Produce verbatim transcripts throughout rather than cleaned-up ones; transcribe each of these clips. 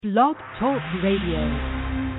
Blog Talk Radio.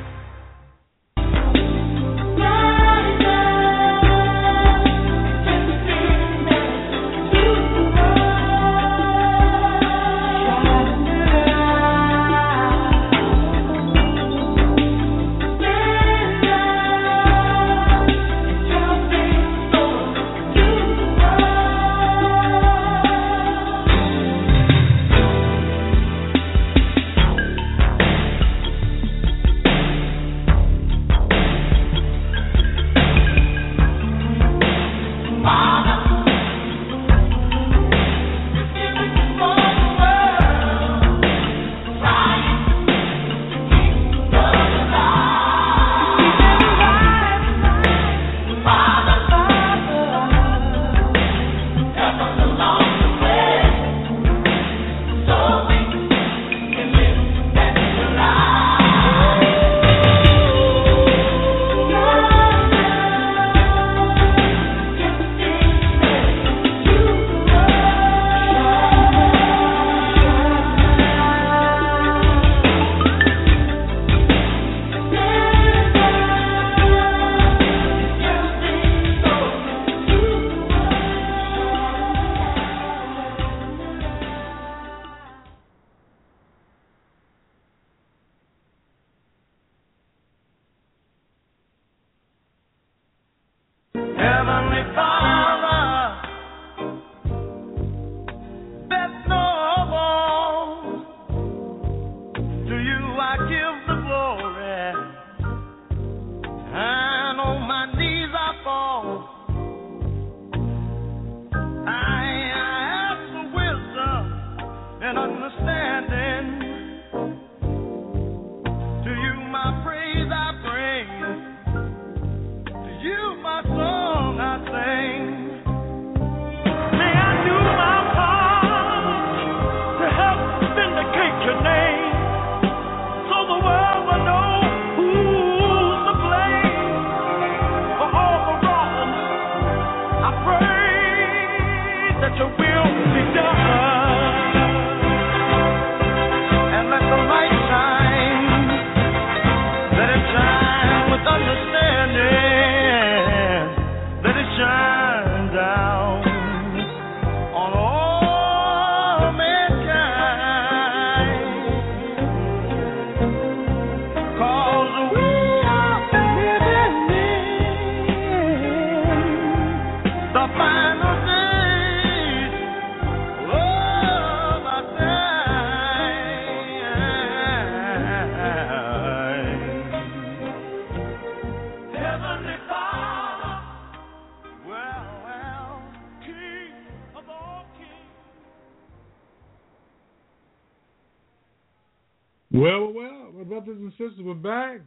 Well, well, my brothers and sisters, we're back.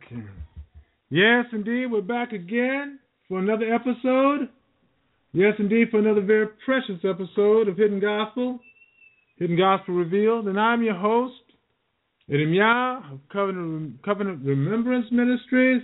Yes, indeed, we're back again for another episode. Yes, indeed, for another very precious episode of Hidden Gospel, Hidden Gospel Revealed. And I'm your host, Edim Yah of Covenant, Covenant Remembrance Ministries.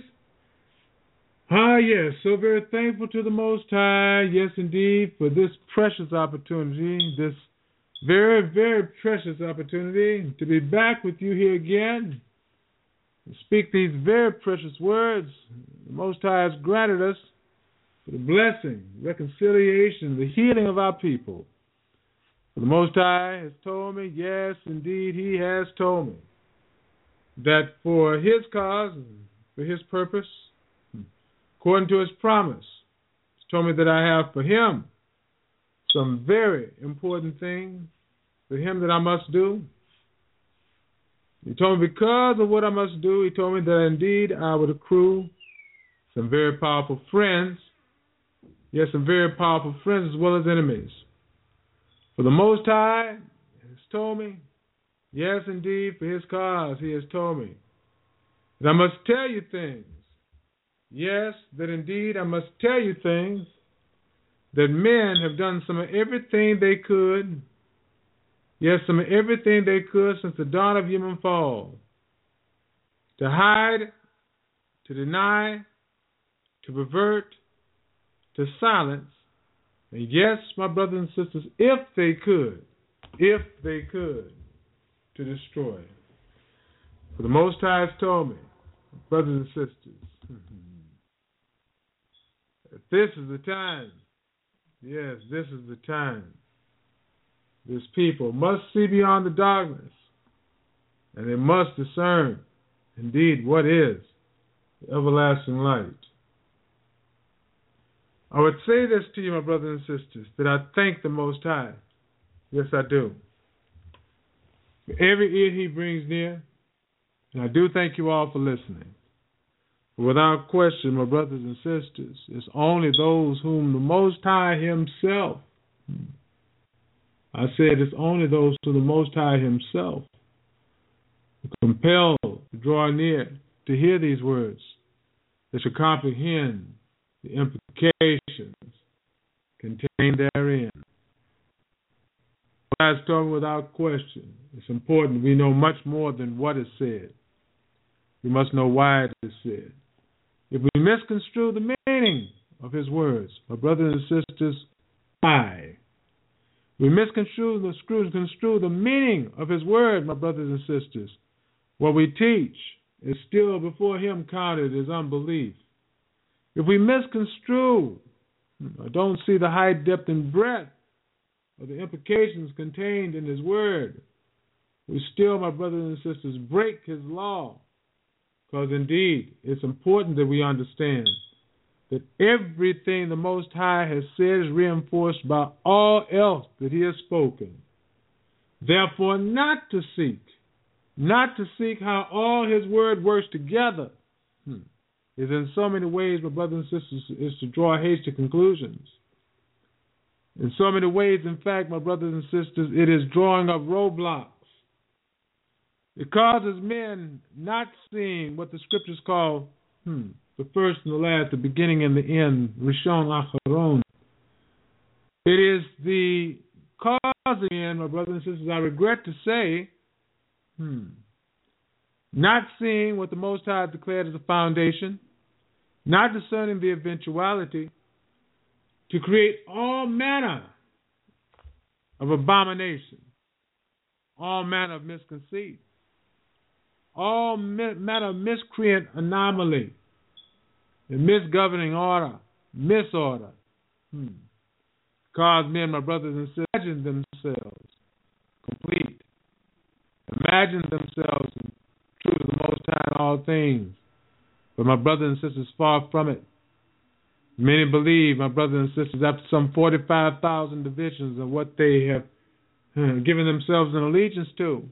Ah, yes, so very thankful to the Most High, yes, indeed, for this precious opportunity, this very, very precious opportunity to be back with you here again, to speak these very precious words the Most High has granted us for the blessing, reconciliation, the healing of our people. For the Most High has told me, yes, indeed, He has told me, that for His cause, for His purpose, according to His promise, He's told me that I have for Him some very important things for Him that I must do. He told me because of what I must do, He told me that indeed I would accrue some very powerful friends, yes, some very powerful friends as well as enemies. For the Most High has told me, yes, indeed, for His cause, He has told me that I must tell you things. Yes, that indeed I must tell you things that men have done some of everything they could, yes, some of everything they could since the dawn of human fall, to hide, to deny, to pervert, to silence, and yes, my brothers and sisters, if they could, if they could, to destroy. For the Most High has told me, brothers and sisters, that this is the time. Yes, this is the time. This people must see beyond the darkness, and they must discern, indeed, what is the everlasting light. I would say this to you, my brothers and sisters, that I thank the Most High. Yes, I do. For every ear He brings near, and I do thank you all for listening. For without question, my brothers and sisters, it's only those whom the Most High Himself, I said it's only those who the Most High Himself compelled to draw near to hear these words, that should comprehend the implications contained therein. As told without question, it's important we know much more than what is said. We must know why it is said. If we misconstrue the meaning of His words, my brothers and sisters, why? We misconstrue the, construe the meaning of His word, my brothers and sisters. What we teach is still before Him counted as unbelief. If we misconstrue or don't see the height, depth, and breadth of the implications contained in His word, we still, my brothers and sisters, break His law. Because indeed, it's important that we understand that everything the Most High has said is reinforced by all else that He has spoken. Therefore, not to seek, not to seek how all His word works together, hmm, is in so many ways, my brothers and sisters, is to draw hasty conclusions. In so many ways, in fact, my brothers and sisters, it is drawing up roadblocks. It causes men not seeing what the scriptures call hmm, the first and the last, the beginning and the end, Rishon Acharon. It is the causing, my brothers and sisters, I regret to say, hmm, not seeing what the Most High declared as a foundation, not discerning the eventuality, to create all manner of abomination, all manner of misconceit, all manner of miscreant anomaly, and misgoverning order, misorder. Hmm. Cause men, my brothers and sisters, imagine themselves complete, imagine themselves true to the Most High in all things. But my brothers and sisters, far from it. Many believe, my brothers and sisters, after some forty-five thousand divisions of what they have uh, given themselves an allegiance to,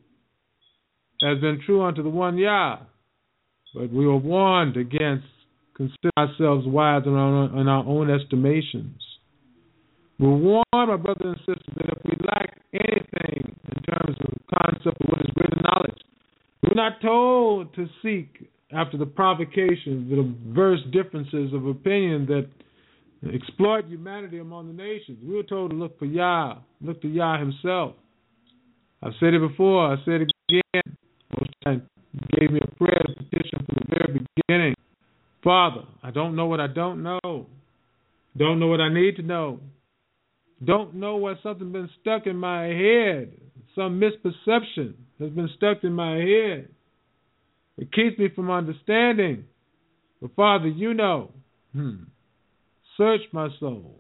has been true unto the one Yah. But we are warned against considering ourselves wise in our, in our own estimations. We're warned, my brothers and sisters, that if we lack anything in terms of the concept of what is greater knowledge, we're not told to seek after the provocations, the diverse differences of opinion that exploit humanity among the nations. We were told to look for Yah, look to Yah Himself. I've said it before, I said it again. Most times He gave me a prayer, a petition from the very beginning. Father, I don't know what I don't know. Don't know what I need to know. Don't know what something's been stuck in my head. Some misperception has been stuck in my head. It keeps me from understanding. But Father, you know. Hmm. Search my soul.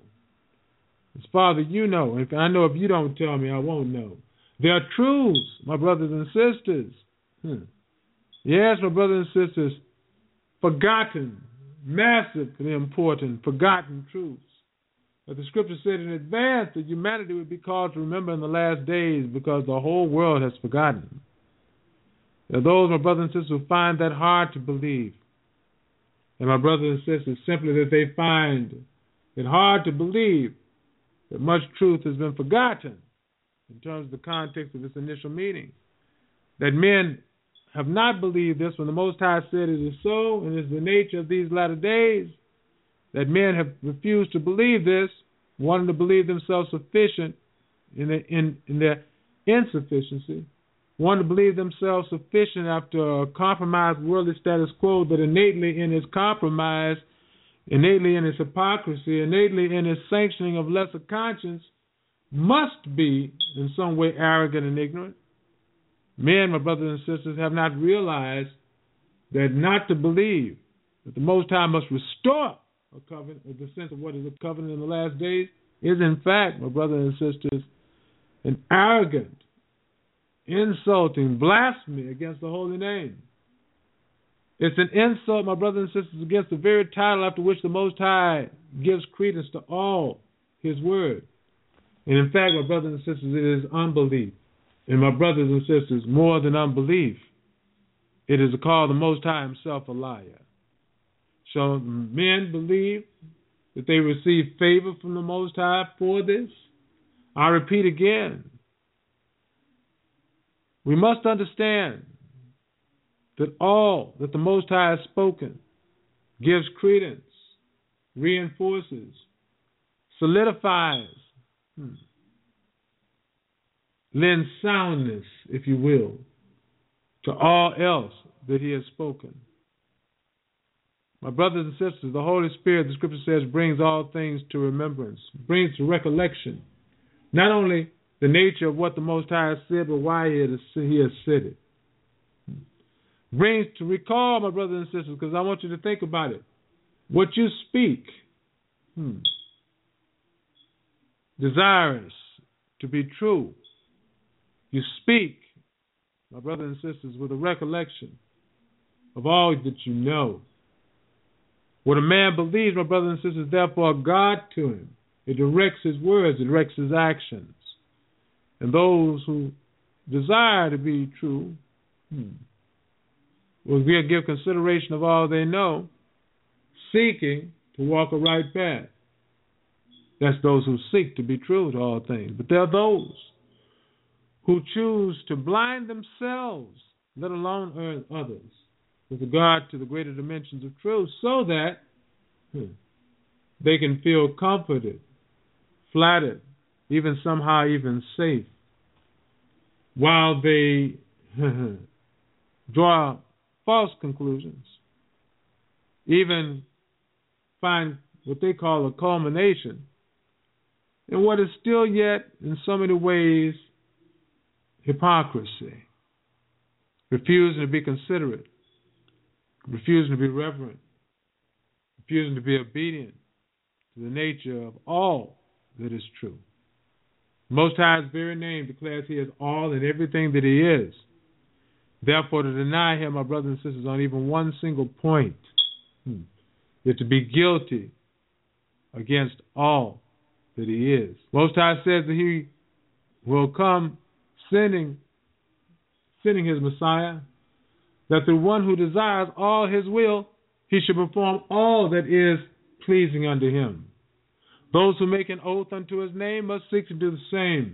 As Father, you know. If I know if you don't tell me, I won't know. There are truths, my brothers and sisters. Hmm. Yes, my brothers and sisters, forgotten, massively important, forgotten truths. But the scripture said in advance that humanity would be called to remember in the last days because the whole world has forgotten. There are those, my brothers and sisters, who find that hard to believe. And my brothers and sisters, simply that they find it hard to believe that much truth has been forgotten in terms of the context of its initial meaning. That men have not believed this when the Most High said it is so, and it is the nature of these latter days. That men have refused to believe this, wanting to believe themselves sufficient in their, in, in their insufficiency, wanting to believe themselves sufficient after a compromised worldly status quo that innately in its compromise, innately in its hypocrisy, innately in its sanctioning of lesser conscience, must be in some way arrogant and ignorant. Men, my brothers and sisters, have not realized that not to believe that the Most High must restore a covenant, or the sense of what is a covenant in the last days, is in fact, my brothers and sisters, an arrogant, insulting blasphemy against the holy name. It's an insult, my brothers and sisters, against the very title after which the Most High gives credence to all His word. And in fact, my brothers and sisters, it is unbelief. And my brothers and sisters, more than unbelief, it is to call the Most High Himself a liar. So men believe that they receive favor from the Most High for this. I repeat again, we must understand that all that the Most High has spoken gives credence, reinforces, solidifies, hmm, lends soundness, if you will, to all else that He has spoken. My brothers and sisters, the Holy Spirit, the Scripture says, brings all things to remembrance, brings to recollection, not only the nature of what the Most High has said, but why He has, he has said it. Brings to recall, my brothers and sisters, because I want you to think about it. What you speak, hmm, desirous to be true, you speak, my brothers and sisters, with a recollection of all that you know. What a man believes, my brothers and sisters, therefore God to him. It directs his words, it directs his actions. And those who desire to be true hmm, will give consideration of all they know, seeking to walk a right path. That's those who seek to be true to all things. But there are those who choose to blind themselves, let alone others, with regard to the greater dimensions of truth, so that hmm, they can feel comforted, flattered, even somehow even safe, while they draw false conclusions, even find what they call a culmination in what is still yet, in so many ways, hypocrisy, refusing to be considerate, refusing to be reverent, refusing to be obedient to the nature of all that is true. Most High's very name declares He is all and everything that He is. Therefore, to deny Him, my brothers and sisters, on even one single point hmm, is to be guilty against all that He is. Most High says that He will come sending, sending His Messiah, that the one who desires all His will, He should perform all that is pleasing unto Him. Those who make an oath unto His name must seek to do the same.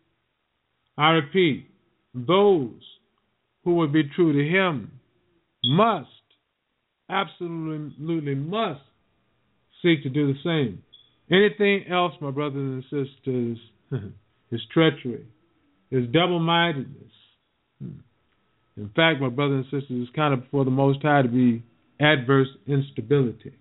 I repeat, those who would be true to Him must, absolutely must, seek to do the same. Anything else, my brothers and sisters, is treachery, is double-mindedness. In fact, my brothers and sisters, it's kind of for the Most High to be adverse instability.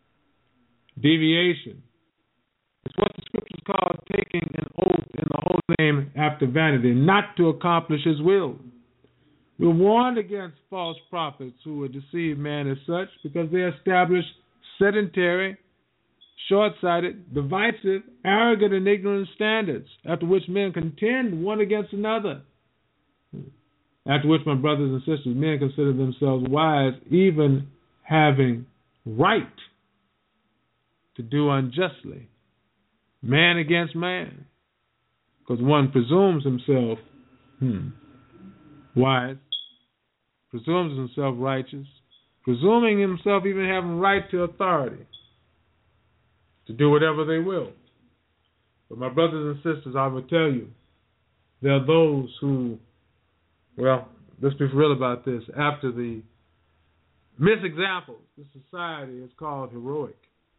Deviation. It's what the Scriptures call taking an oath in the holy name after vanity, not to accomplish His will. We're warned against false prophets who would deceive man as such because they establish sedentary, short-sighted, divisive, arrogant, and ignorant standards, after which men contend one against another. After which, my brothers and sisters, men consider themselves wise, even having right to do unjustly, man against man, because one presumes himself hmm, wise, presumes himself righteous, presuming himself even having right to authority to do whatever they will. But my brothers and sisters, I will tell you, there are those who, well, let's be real about this. After the misexamples, the society is called heroic.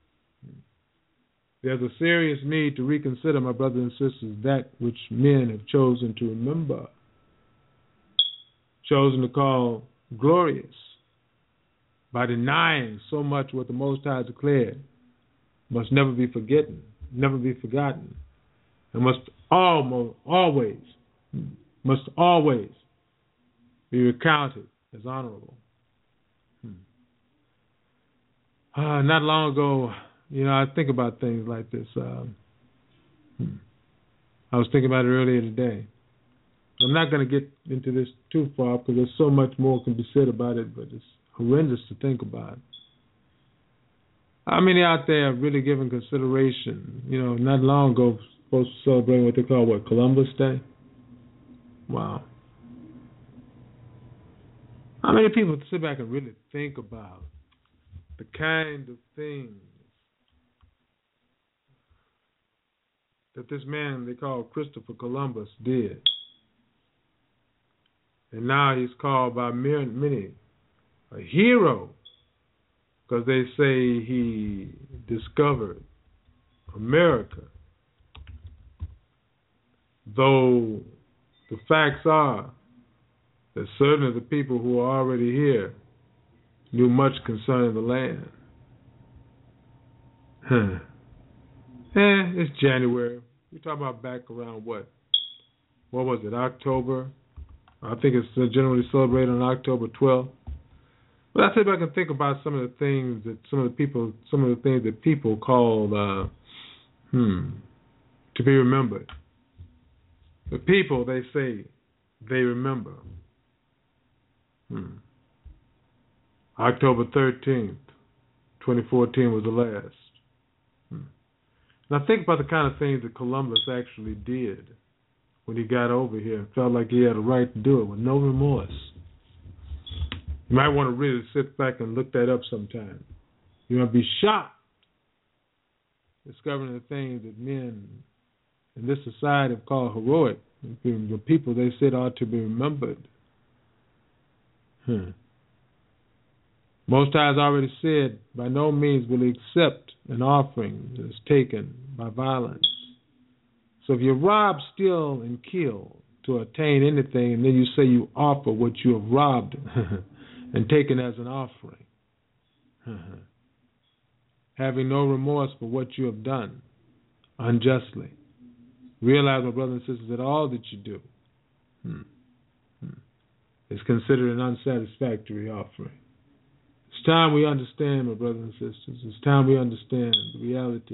There's a serious need to reconsider, my brothers and sisters, that which men have chosen to remember, chosen to call glorious, by denying so much what the Most High declared must never be forgotten, never be forgotten, and must almost always, must always be recounted as honorable. Hmm. Uh, not long ago, you know, I think about things like this. Um, hmm. I was thinking about it earlier today. I'm not going to get into this too far because there's so much more can be said about it, but it's horrendous to think about. How many out there have really given consideration? You know, not long ago, supposed to celebrate what they call, what, Columbus Day? Wow. How many people sit back and really think about the kind of things that this man they call Christopher Columbus did? And now he's called by many a hero because they say he discovered America. Though the facts are that certain of the people who are already here knew much concerning the land. Huh. Eh, it's January. We're talking about back around what? What was it, October? I think it's generally celebrated on October twelfth. But I sit back and think about some of the things that some of the people, some of the things that people call, uh, hmm, to be remembered. The people, they say, they remember. Hmm. October thirteenth, twenty fourteen was the last. Hmm. Now think about the kind of things that Columbus actually did when he got over here and felt like he had a right to do it with no remorse. You might want to really sit back and look that up sometime. You're going to be shocked discovering the things that men in this society have called heroic. The people they said ought to be remembered. Hmm. Most High has already said, by no means will he accept an offering that is taken by violence. So if you rob, steal, and kill to attain anything, and then you say you offer what you have robbed and taken as an offering, having no remorse for what you have done unjustly, realize, my brothers and sisters, that all that you do hmm, hmm, is considered an unsatisfactory offering. It's time we understand, my brothers and sisters. It's time we understand the reality.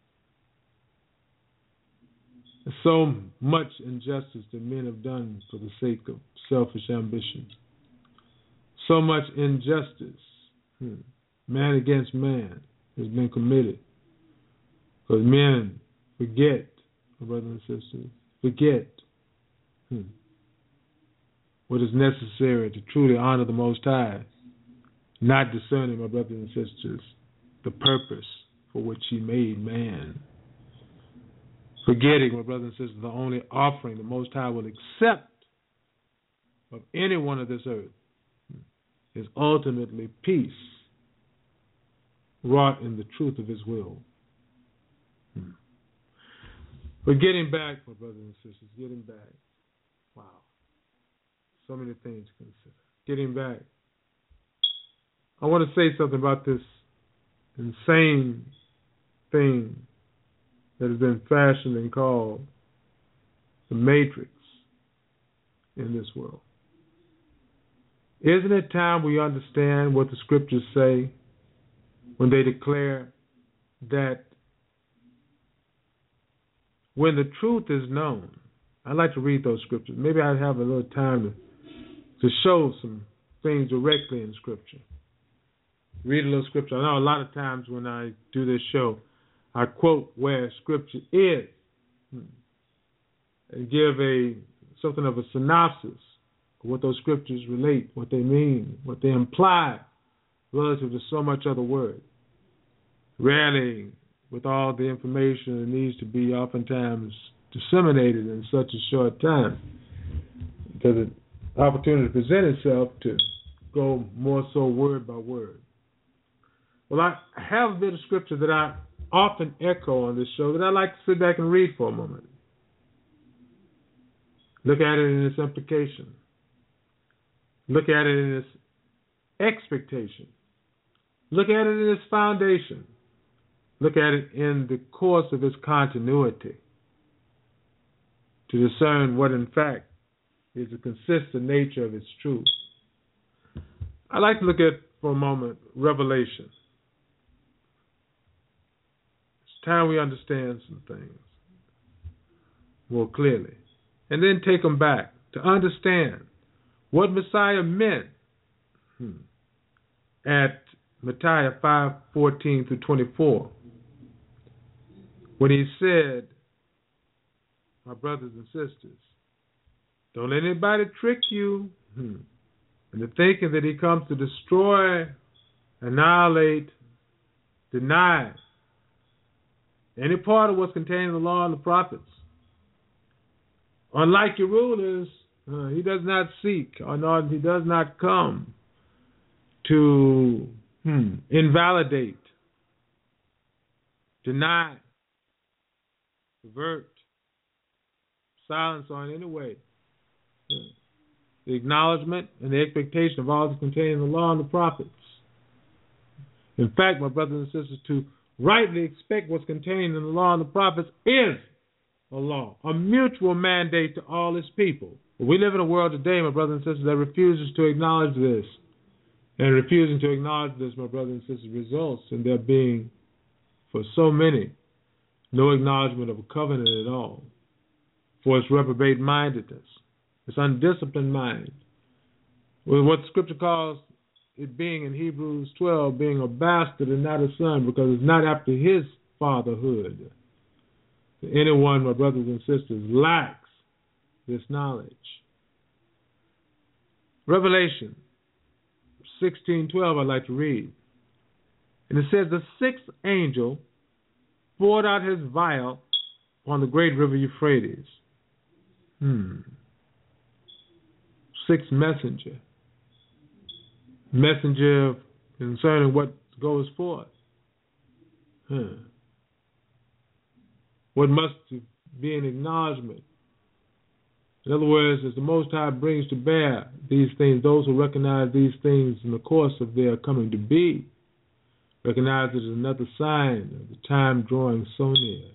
There's so much injustice that men have done for the sake of selfish ambition. So much injustice, hmm, man against man, has been committed. Because men forget, my brothers and sisters, forget hmm, what is necessary to truly honor the Most High, not discerning, my brothers and sisters, the purpose for which he made man. Forgetting, my brothers and sisters, the only offering the Most High will accept of anyone of this earth is ultimately peace, wrought in the truth of his will. Hmm. But getting back, my brothers and sisters, getting back. Wow. So many things to consider. Getting back. I want to say something about this insane thing that has been fashioned and called the matrix in this world. Isn't it time we understand what the scriptures say when they declare that when the truth is known? I'd like to read those scriptures. Maybe I'd have a little time to, to show some things directly in Scripture. Read a little Scripture. I know a lot of times when I do this show, I quote where Scripture is and give a something of a synopsis of what those Scriptures relate, what they mean, what they imply relative to so much other word. Rarely, with all the information that needs to be oftentimes disseminated in such a short time, because the opportunity to present itself to go more so word by word. Well, I have a bit of Scripture that I often echo on this show that I like to sit back and read for a moment. Look at it in its implication. Look at it in its expectation. Look at it in its foundation. Look at it in the course of its continuity to discern what in fact is the consistent nature of its truth. I'd like to look at, for a moment, Revelation. It's time we understand some things more clearly. And then take them back to understand what Messiah meant hmm, at Matthew five fourteen through twenty-four, when he said, my brothers and sisters, don't let anybody trick you hmm, into thinking that he comes to destroy, annihilate, deny any part of what's contained in the law and the prophets. Unlike your rulers, uh, he does not seek, or not, he does not come to hmm, invalidate, deny, pervert, silence, or in any way uh, the acknowledgement and the expectation of all that's contained in the law and the prophets. In fact, my brothers and sisters, to rightly expect what's contained in the law and the prophets is a law, a mutual mandate to all its people. But we live in a world today, my brothers and sisters, that refuses to acknowledge this. And refusing to acknowledge this, my brothers and sisters, results in there being, for so many, no acknowledgement of a covenant at all, for its reprobate mindedness, its undisciplined mind, with what Scripture calls it being in Hebrews twelve, being a bastard and not a son, because it's not after his fatherhood. Anyone, my brothers and sisters, lacks this knowledge. Revelation sixteen twelve, I'd like to read. And it says, the sixth angel poured out his vial on the great river Euphrates. Hmm. Sixth messenger. Messenger concerning what goes forth. Huh. What must be an acknowledgement. In other words, as the Most High brings to bear these things, those who recognize these things in the course of their coming to be, recognize it as another sign of the time drawing so near.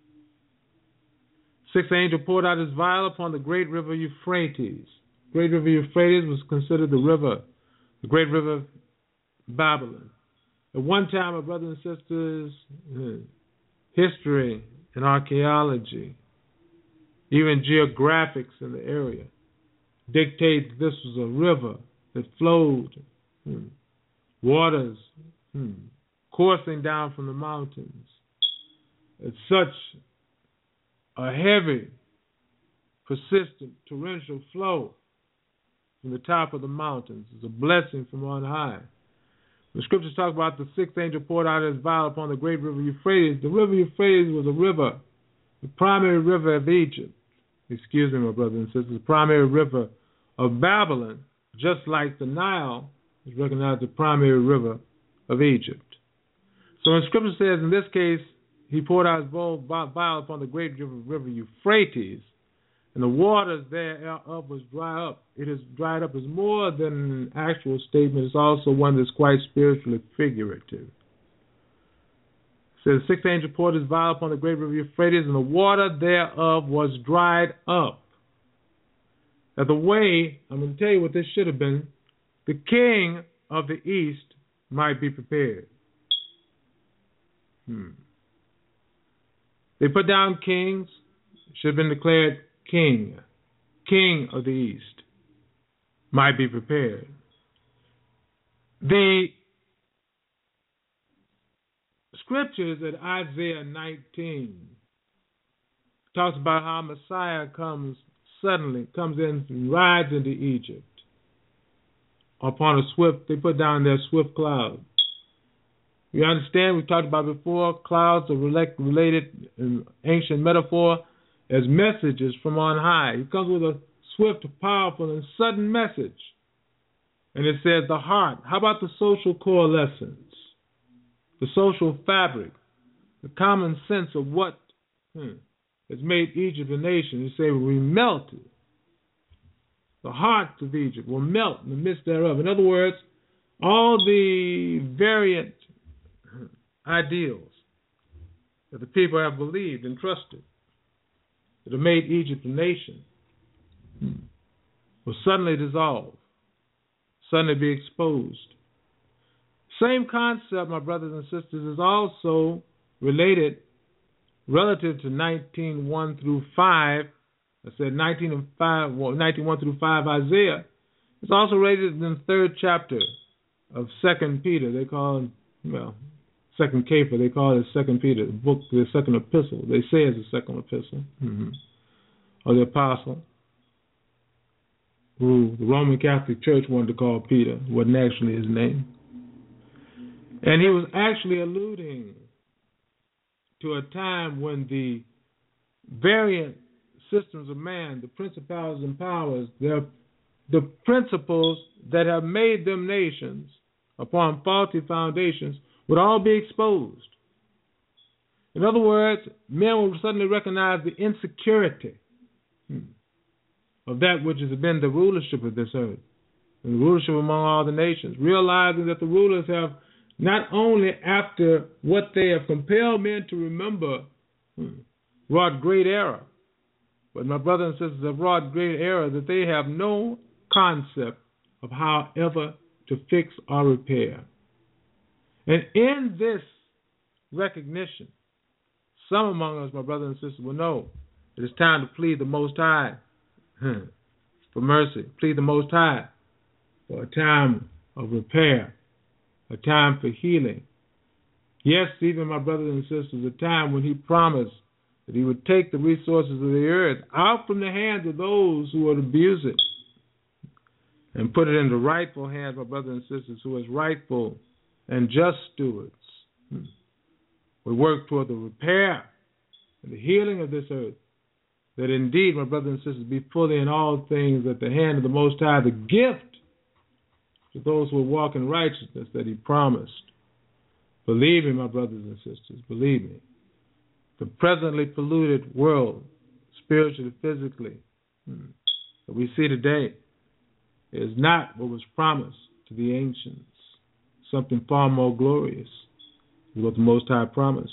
Sixth angel poured out his vial upon the great river Euphrates. Great river Euphrates was considered the river, the great river of Babylon. At one time, my brothers and sisters, history and archaeology, even geographics in the area, dictate that this was a river that flowed, hmm, waters hmm, coursing down from the mountains. It's such a heavy, persistent, torrential flow from the top of the mountains. It's a blessing from on high. The scriptures talk about the sixth angel poured out his vial upon the great river Euphrates. The river Euphrates was a river, the primary river of Egypt. Excuse me, my brothers and sisters, the primary river of Babylon, just like the Nile is recognized the primary river of Egypt. So when Scripture says, in this case, he poured out his vial upon the great river, river Euphrates, and the waters thereof was dry up. It is dried up is more than an actual statement. It's also one that's quite spiritually figurative. It says, the sixth angel poured his vial upon the great river Euphrates, and the water thereof was dried up. Now the way, I'm going to tell you what this should have been, the king of the east might be prepared. Hmm. They put down kings, should have been declared king, king of the east, might be prepared. The scriptures at Isaiah nineteen talks about how Messiah comes suddenly, comes in and rides into Egypt upon a swift, they put down their swift cloud. You understand, we've talked about before, clouds are related in ancient metaphor as messages from on high. He comes with a swift, powerful, and sudden message. And it says the heart. How about the social coalescence? The social fabric, the common sense of what hmm, has made Egypt a nation. You say, we melted. The heart of Egypt will melt in the midst thereof. In other words, all the variant ideals that the people have believed and trusted that have made Egypt a nation, hmm, will suddenly dissolve, suddenly be exposed. Same concept, my brothers and sisters, is also related relative to nineteen one through five. I said nineteen and five, well, nineteen one through five Isaiah. It's also related in the third chapter of Second Peter. They call it, well, Second Kepha. They call it Second Peter, the book, the second epistle. They say it's the second epistle, mm-hmm. or the apostle, who the Roman Catholic Church wanted to call Peter. Wasn't actually his name. And he was actually alluding to a time when the variant systems of man, the principalities and powers, the principles that have made them nations upon faulty foundations would all be exposed. In other words, men will suddenly recognize the insecurity of that which has been the rulership of this earth, and the rulership among all the nations, realizing that the rulers have not only after what they have compelled men to remember wrought great error, but my brothers and sisters have wrought great error that they have no concept of how ever to fix or repair. And in this recognition, some among us, my brothers and sisters, will know it is time to plead the Most High for mercy, plead the Most High for a time of repair, a time for healing. Yes, even my brothers and sisters, a time when he promised that he would take the resources of the earth out from the hands of those who would abuse it and put it into rightful hands, my brothers and sisters, who as rightful and just stewards would work toward the repair and the healing of this earth, that indeed, my brothers and sisters, be fully in all things at the hand of the Most High, the gift to those who walk in righteousness that he promised. Believe me, my brothers and sisters, believe me. The presently polluted world, spiritually, physically, that we see today is not what was promised to the ancients. Something far more glorious is what the Most High promised.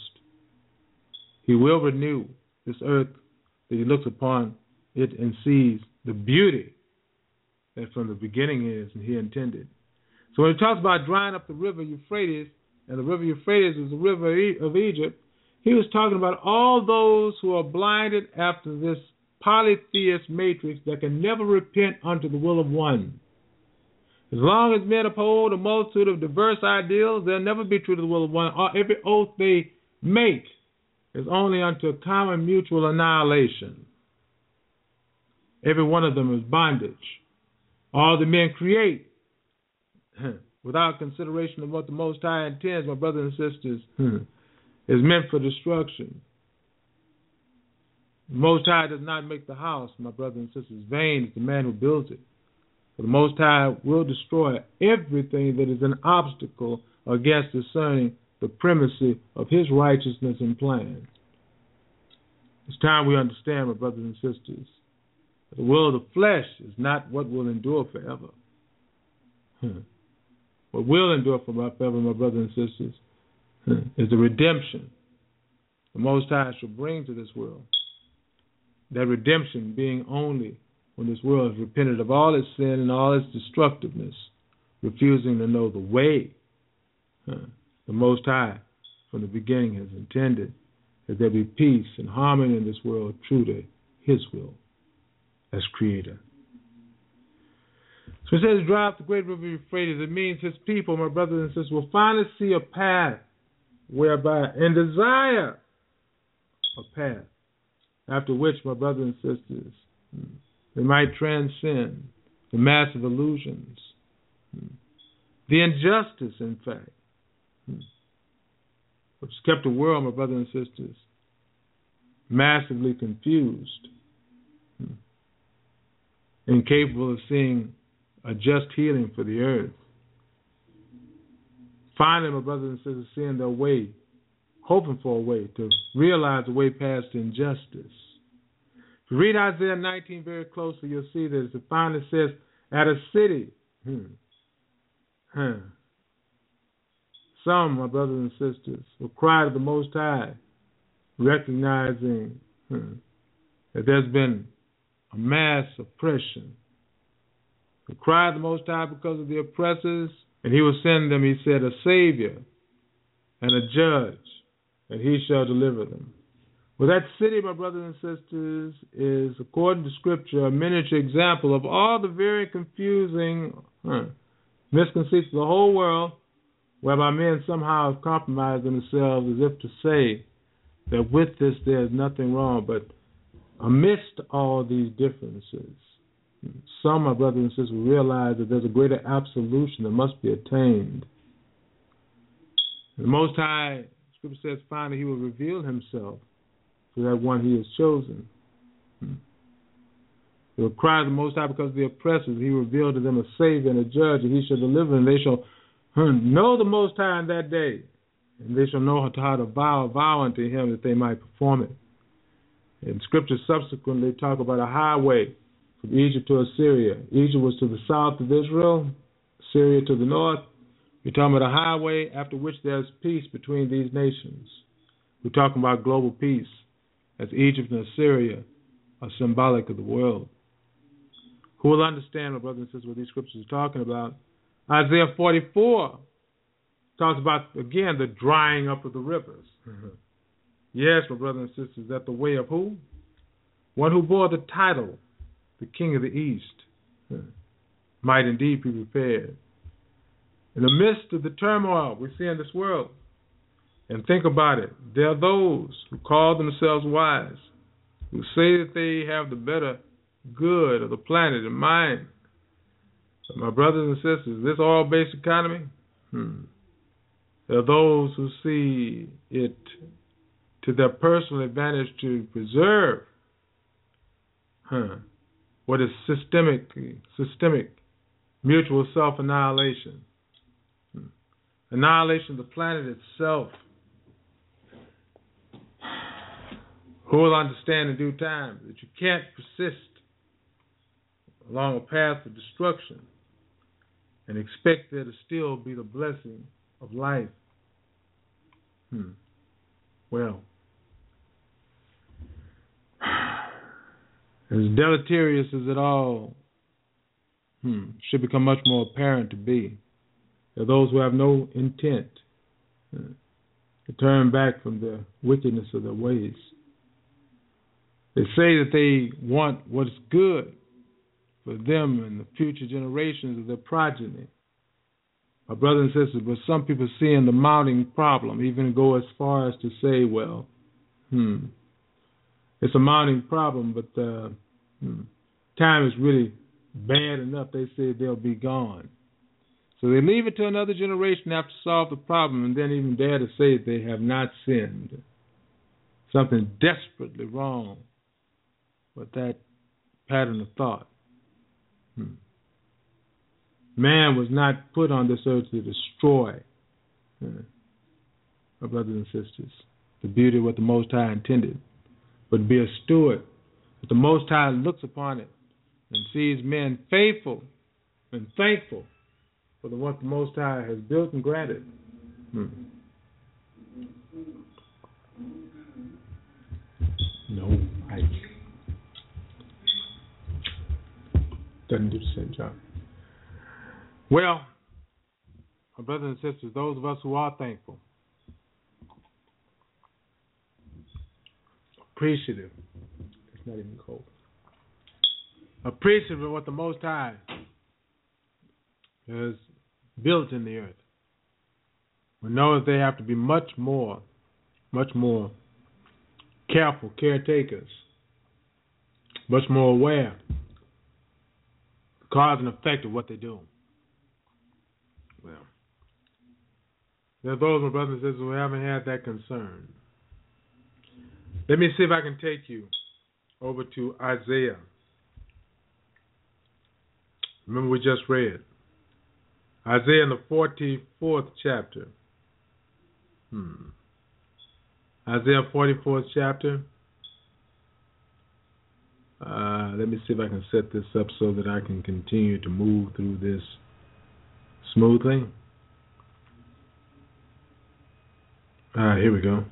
He will renew this earth, that he looks upon it and sees the beauty that from the beginning is and he intended. So when he talks about drying up the river Euphrates, and the river Euphrates is the river of Egypt, he was talking about all those who are blinded after this polytheist matrix that can never repent unto the will of one. As long as men uphold a multitude of diverse ideals, they'll never be true to the will of one. Every oath they make is only unto a common mutual annihilation. Every one of them is bondage. All the men create without consideration of what the Most High intends, my brothers and sisters, is meant for destruction. The Most High does not make the house, my brothers and sisters. Vain is the man who builds it. For the Most High will destroy everything that is an obstacle against discerning the primacy of his righteousness and plan. It's time we understand, my brothers and sisters, that the will of the flesh is not what will endure forever. Hmm. What will endure forever, my brothers and sisters, hmm, is the redemption the Most High shall bring to this world. That redemption being only when this world has repented of all its sin and all its destructiveness, refusing to know the way huh, the Most High from the beginning has intended, that there be peace and harmony in this world true to his will as creator. So it says, dry up the great river Euphrates. It means his people, my brothers and sisters, will finally see a path whereby, and desire a path after which, my brothers and sisters, they might transcend the massive illusions, the injustice, in fact, which kept the world, my brothers and sisters, massively confused, incapable of seeing a just healing for the earth. Finally, my brothers and sisters, seeing their way, hoping for a way to realize the way past injustice. If you read Isaiah nineteen very closely, you'll see that it finally says, at a city, hmm, huh, some, my brothers and sisters, will cry to the Most High, recognizing hmm, that there's been a mass oppression who cried the Most High because of the oppressors, and he will send them, he said, a Savior and a Judge, and he shall deliver them. Well, that city, my brothers and sisters, is, according to Scripture, a miniature example of all the very confusing huh, misconceits of the whole world, whereby men somehow have compromised themselves as if to say that with this there is nothing wrong. But amidst all these differences, some, my brothers and sisters, realize that there's a greater absolution that must be attained. The Most High, Scripture says, finally he will reveal himself to that one he has chosen. He will cry to the Most High because of the oppressors. He revealed to them a Savior and a Judge, and he shall deliver them. They shall know the Most High in that day, and they shall know how to vow, vow unto him that they might perform it. And Scripture subsequently talk about a highway from Egypt to Assyria. Egypt was to the south of Israel, Syria to the north. We're talking about a highway after which there's peace between these nations. We're talking about global peace, as Egypt and Assyria are symbolic of the world. Who will understand, my brothers and sisters, what these scriptures are talking about? Isaiah forty-four talks about, again, the drying up of the rivers. Mm-hmm. Yes, my brothers and sisters, that the way of who? One who bore the title, the King of the East, mm-hmm, might indeed be prepared. In the midst of the turmoil we see in this world, and think about it, there are those who call themselves wise, who say that they have the better good of the planet in mind. But my brothers and sisters, this oil-based economy, hmm, there are those who see it to their personal advantage to preserve huh, what is systemic, systemic mutual self-annihilation. Hmm. Annihilation of the planet itself. Who will understand in due time that you can't persist along a path of destruction and expect there to still be the blessing of life? Hmm. Well, as deleterious as it all hmm, should become much more apparent to be, there are those who have no intent hmm, to turn back from the wickedness of their ways. They say that they want what's good for them and the future generations of their progeny. My brothers and sisters, but some people see in the mounting problem, even go as far as to say, well, hmm, it's a mounting problem, but uh, hmm, time is really bad enough, they say they'll be gone. So they leave it to another generation to have to solve the problem, and then even dare to say that they have not sinned. Something desperately wrong with that pattern of thought. Hmm. Man was not put on this earth to destroy, uh, my brothers and sisters, the beauty of what the Most High intended, but to be a steward. That the Most High looks upon it and sees men faithful and thankful for the what the Most High has built and granted. Hmm. No, I doesn't do the same job. Well, my brothers and sisters, those of us who are thankful, appreciative, it's not even cold, appreciative of what the Most High has built in the earth, we know that they have to be much more, much more careful caretakers, much more aware of the cause and effect of what they do. Well, there are those, my brothers and sisters, who haven't had that concern. Let me see if I can take you over to Isaiah. Remember, we just read Isaiah in the forty-fourth chapter. Hmm. Isaiah forty-fourth chapter. Uh, let me see if I can set this up so that I can continue to move through this smoothly. All right, here we go.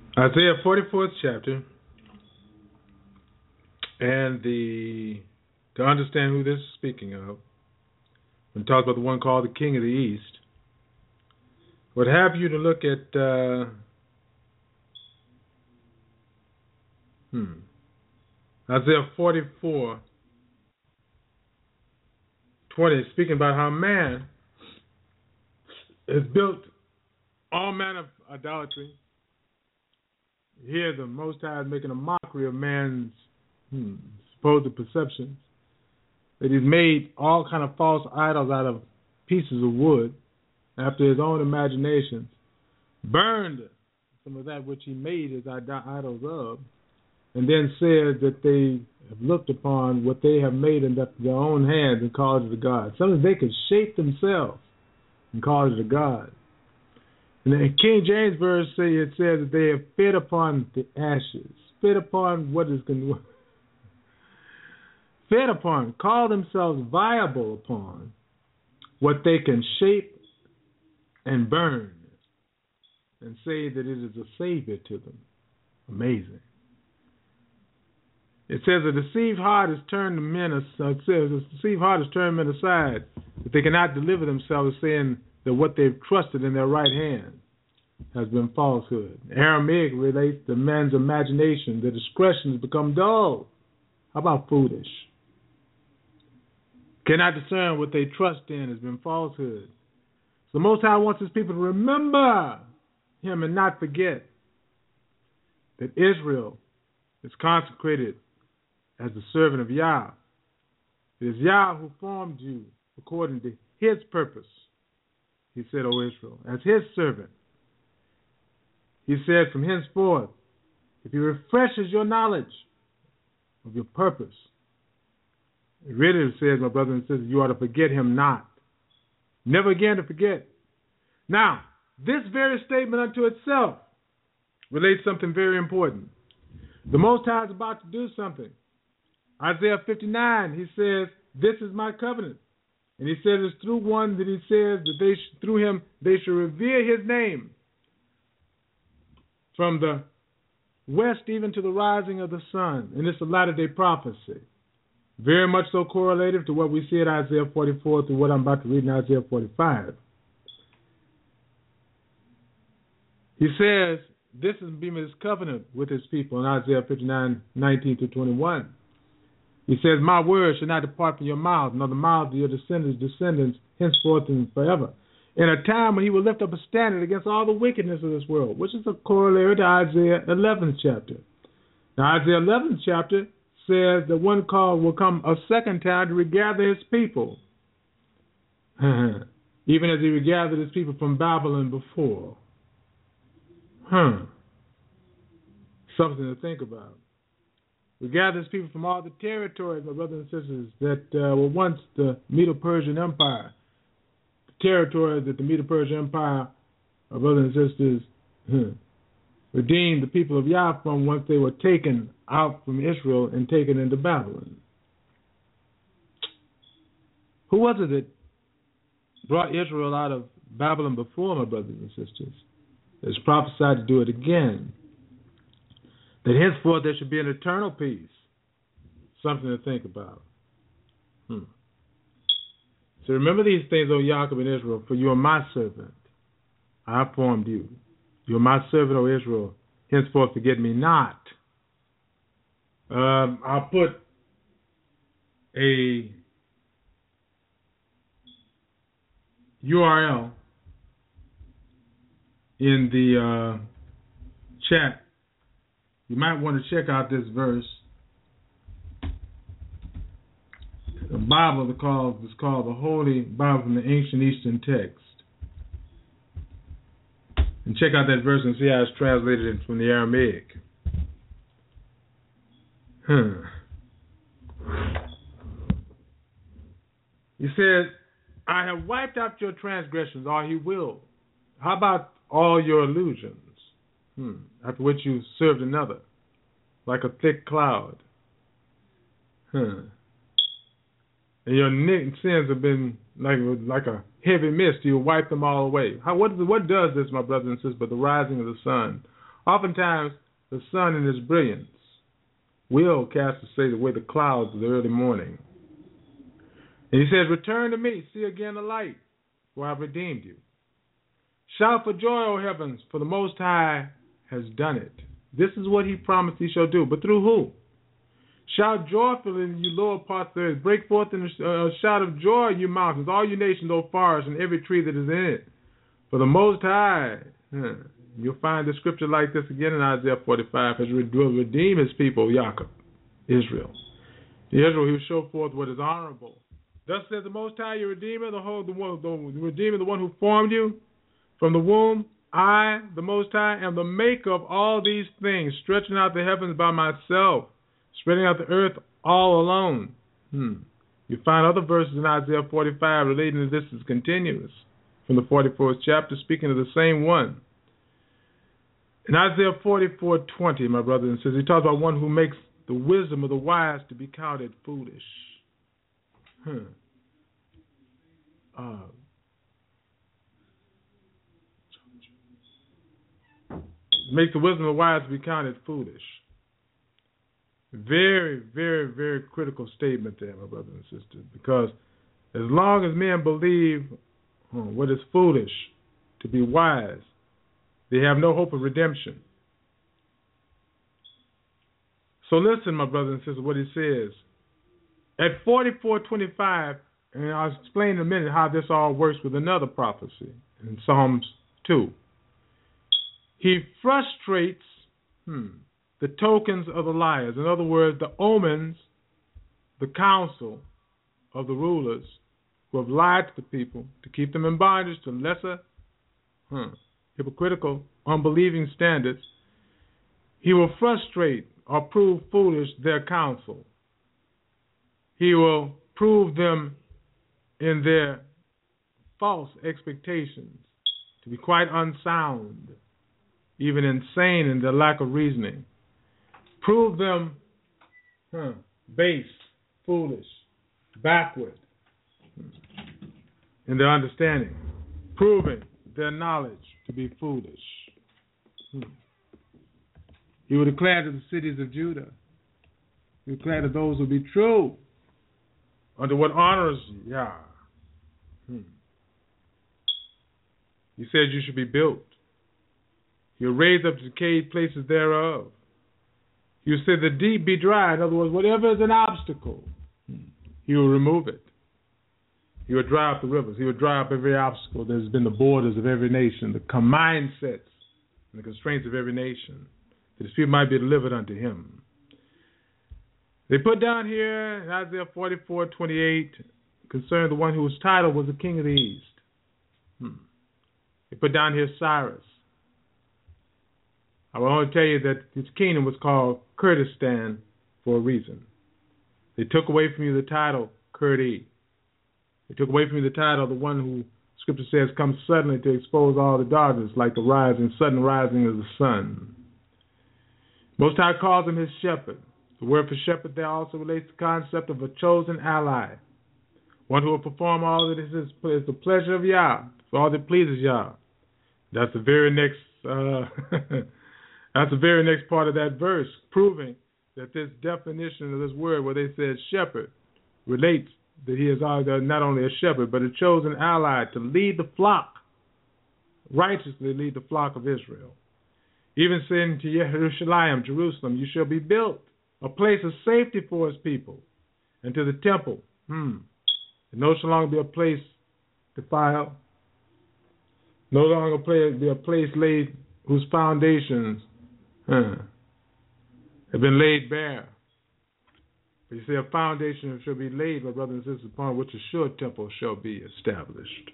Isaiah forty-fourth chapter and the to understand who this is speaking of, when it talks about the one called the King of the East, would have you to look at uh, hmm, Isaiah forty-four twenty, speaking about how man has built all manner of idolatry. Here the Most High is making a mockery of man's hmm, supposed perceptions, that he's made all kind of false idols out of pieces of wood after his own imaginations, burned some of that which he made his idols of, and then said that they have looked upon what they have made in their own hands and called it a god. Something they could shape themselves and call it a god. And the King James verse say it says that they have fed upon the ashes, fed upon what is going fed upon, call themselves viable upon what they can shape and burn, and say that it is a savior to them. Amazing. It says a deceived heart has turned men. It says a deceived heart has turned men aside, that they cannot deliver themselves, saying that what they've trusted in their right hand has been falsehood. Aramaic relates to man's imagination. Their discretion has become dull. How about foolish? Cannot discern what they trust in has been falsehood. So the Most High wants His people to remember Him and not forget that Israel is consecrated as the servant of Yah. It is Yah who formed you according to His purpose. He said, O Israel, as His servant. He said, from henceforth, if He refreshes your knowledge of your purpose, it really says, my brothers and sisters, you ought to forget Him not. Never again to forget. Now, this very statement unto itself relates something very important. The Most High is about to do something. Isaiah fifty-nine, He says, this is my covenant. And He says it's through one that He says that they sh- through Him they shall revere His name from the west even to the rising of the sun. And it's a latter-day prophecy. Very much so correlative to what we see at Isaiah forty-four through what I'm about to read in Isaiah forty-five. He says this is being His covenant with His people in Isaiah fifty-nine, nineteen to twenty-one. He says, my word shall not depart from your mouth, nor the mouth of your descendants, descendants, henceforth and forever. In a time when He will lift up a standard against all the wickedness of this world, which is a corollary to Isaiah eleventh chapter. Now, Isaiah eleventh chapter says that one call will come a second time to regather His people, even as He regathered His people from Babylon before. Huh. Something to think about. We gather His people from all the territories, my brothers and sisters, that uh, were once the Medo-Persian Empire. The territories that the Medo-Persian Empire, my brothers and sisters, huh, redeemed the people of Yah from once they were taken out from Israel and taken into Babylon. Who was it that brought Israel out of Babylon before, my brothers and sisters? It's prophesied to do it again. That henceforth there should be an eternal peace. Something to think about. Hmm. So remember these things, O Jacob and Israel, for you are my servant. I have formed you. You are my servant, O Israel. Henceforth forget me not. Um, I'll put a U R L in the uh, chat. You might want to check out this verse. The Bible is called, is called the Holy Bible from the Ancient Eastern Text. And check out that verse and see how it's translated from the Aramaic. Huh. He said, I have wiped out your transgressions, or He will. How about all your illusions? Hmm. After which you served another, like a thick cloud. Huh. And your sins have been like like a heavy mist. You wipe them all away. How? What, what does this, my brothers and sisters, but the rising of the sun? Oftentimes, the sun in its brilliance will cast say away the clouds of the early morning. And he says, return to me, see again the light, for I have redeemed you. Shout for joy, O heavens, for the Most High has done it. This is what he promised he shall do. But through who? Shout joyfully, you lower parts of the earth. Break forth in a uh, shout of joy, you mountains, all you nations, O forests, and every tree that is in it. For the Most High, huh, you'll find the scripture like this again in Isaiah forty-five, has redeemed his people, Jacob, Israel. The Israel, he will show forth what is honorable. Thus says the Most High, your Redeemer, the whole, the one, the Redeemer, the one who formed you from the womb. I, the Most High, am the maker of all these things, stretching out the heavens by myself, spreading out the earth all alone. Hmm. You find other verses in Isaiah forty-five relating to this as continuous, from the forty-fourth chapter, speaking of the same one. In Isaiah forty-four twenty, my brother and sisters, he talks about one who makes the wisdom of the wise to be counted foolish. Hmm. Uh, makes the wisdom of the wise to be counted foolish. Very, very, very critical statement there, my brothers and sisters, because as long as men believe oh, what is foolish to be wise, they have no hope of redemption. So listen, my brothers and sisters, what he says. At forty-four twenty-five, and I'll explain in a minute how this all works with another prophecy in Psalms two. He frustrates hmm, the tokens of the liars. In other words, the omens, the counsel of the rulers who have lied to the people to keep them in bondage to lesser, hmm, hypocritical, unbelieving standards. He will frustrate or prove foolish their counsel. He will prove them in their false expectations to be quite unsound, even insane in their lack of reasoning. Prove them huh, base, foolish, backward in their understanding, proving their knowledge to be foolish. Hmm. He will declare to the cities of Judah, he will declare to those who be true, unto what honors Yah. Hmm. He says you should be built. He'll raise up decayed places thereof. You say the deep be dry. In other words, whatever is an obstacle, he will remove it. He will dry up the rivers. He will dry up every obstacle that has been the borders of every nation, the mindsets and the constraints of every nation, that his people might be delivered unto him. They put down here in Isaiah forty-four twenty-eight concerning the one whose title was the King of the East. Hmm. They put down here Cyrus. I want to tell you that his kingdom was called Kurdistan for a reason. They took away from you the title Kurdi. They took away from you the title, the one who Scripture says comes suddenly to expose all the darkness, like the rising, sudden rising of the sun. Most High calls him his shepherd. The word for shepherd there also relates to the concept of a chosen ally, one who will perform all that is is the pleasure of Yah, for all that pleases Yah. That's the very next. Uh, that's the very next part of that verse, proving that this definition of this word, where they said shepherd, relates that he is not only a shepherd but a chosen ally to lead the flock, righteously lead the flock of Israel. Even saying to Jerusalem, Jerusalem, you shall be built a place of safety for his people, and to the temple, hmm, and no shall longer be a place defiled, no longer be a place laid whose foundations huh, have been laid bare. But you say a foundation shall be laid, my brothers and sisters, upon which a sure temple shall be established.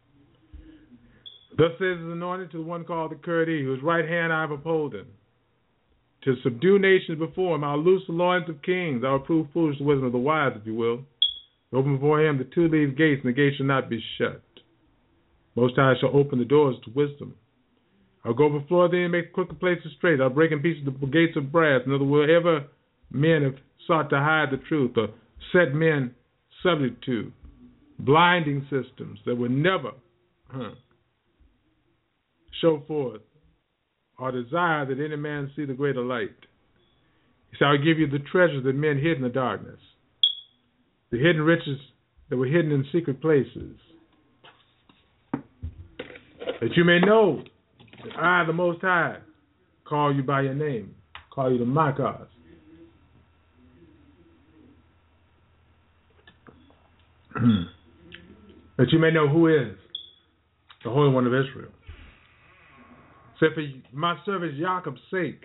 Thus says his anointed to the one called the Kurdi, whose right hand I have upholden, to subdue nations before him. I'll loose the loins of kings. I'll prove foolish the wisdom of the wise, if you will. Open before him the two-leaved gates, and the gates shall not be shut. Most High shall open the doors to wisdom. I'll go before thee and make crooked places straight. I'll break in pieces the gates of brass. In other words, wherever men have sought to hide the truth or set men subject to blinding systems that would never huh, show forth or desire that any man see the greater light. He said, I'll give you the treasures that men hid in the darkness, the hidden riches that were hidden in secret places, that you may know that I, the Most High, call you by your name, call you the my cause. That you may know who is the Holy One of Israel. So for my servant Jacob's sake,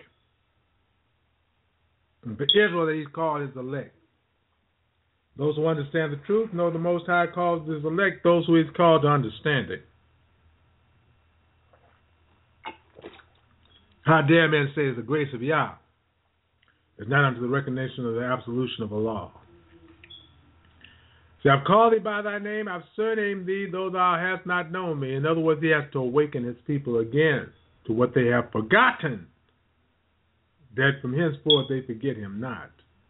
and for Israel that he's called his elect. Those who understand the truth know the Most High calls his elect those who he's called to understanding. How dare men say the grace of Yah is not unto the recognition of the absolution of Allah. See, I've called thee by thy name, I've surnamed thee, though thou hast not known me. In other words, he has to awaken his people again to what they have forgotten, that from henceforth they forget him not.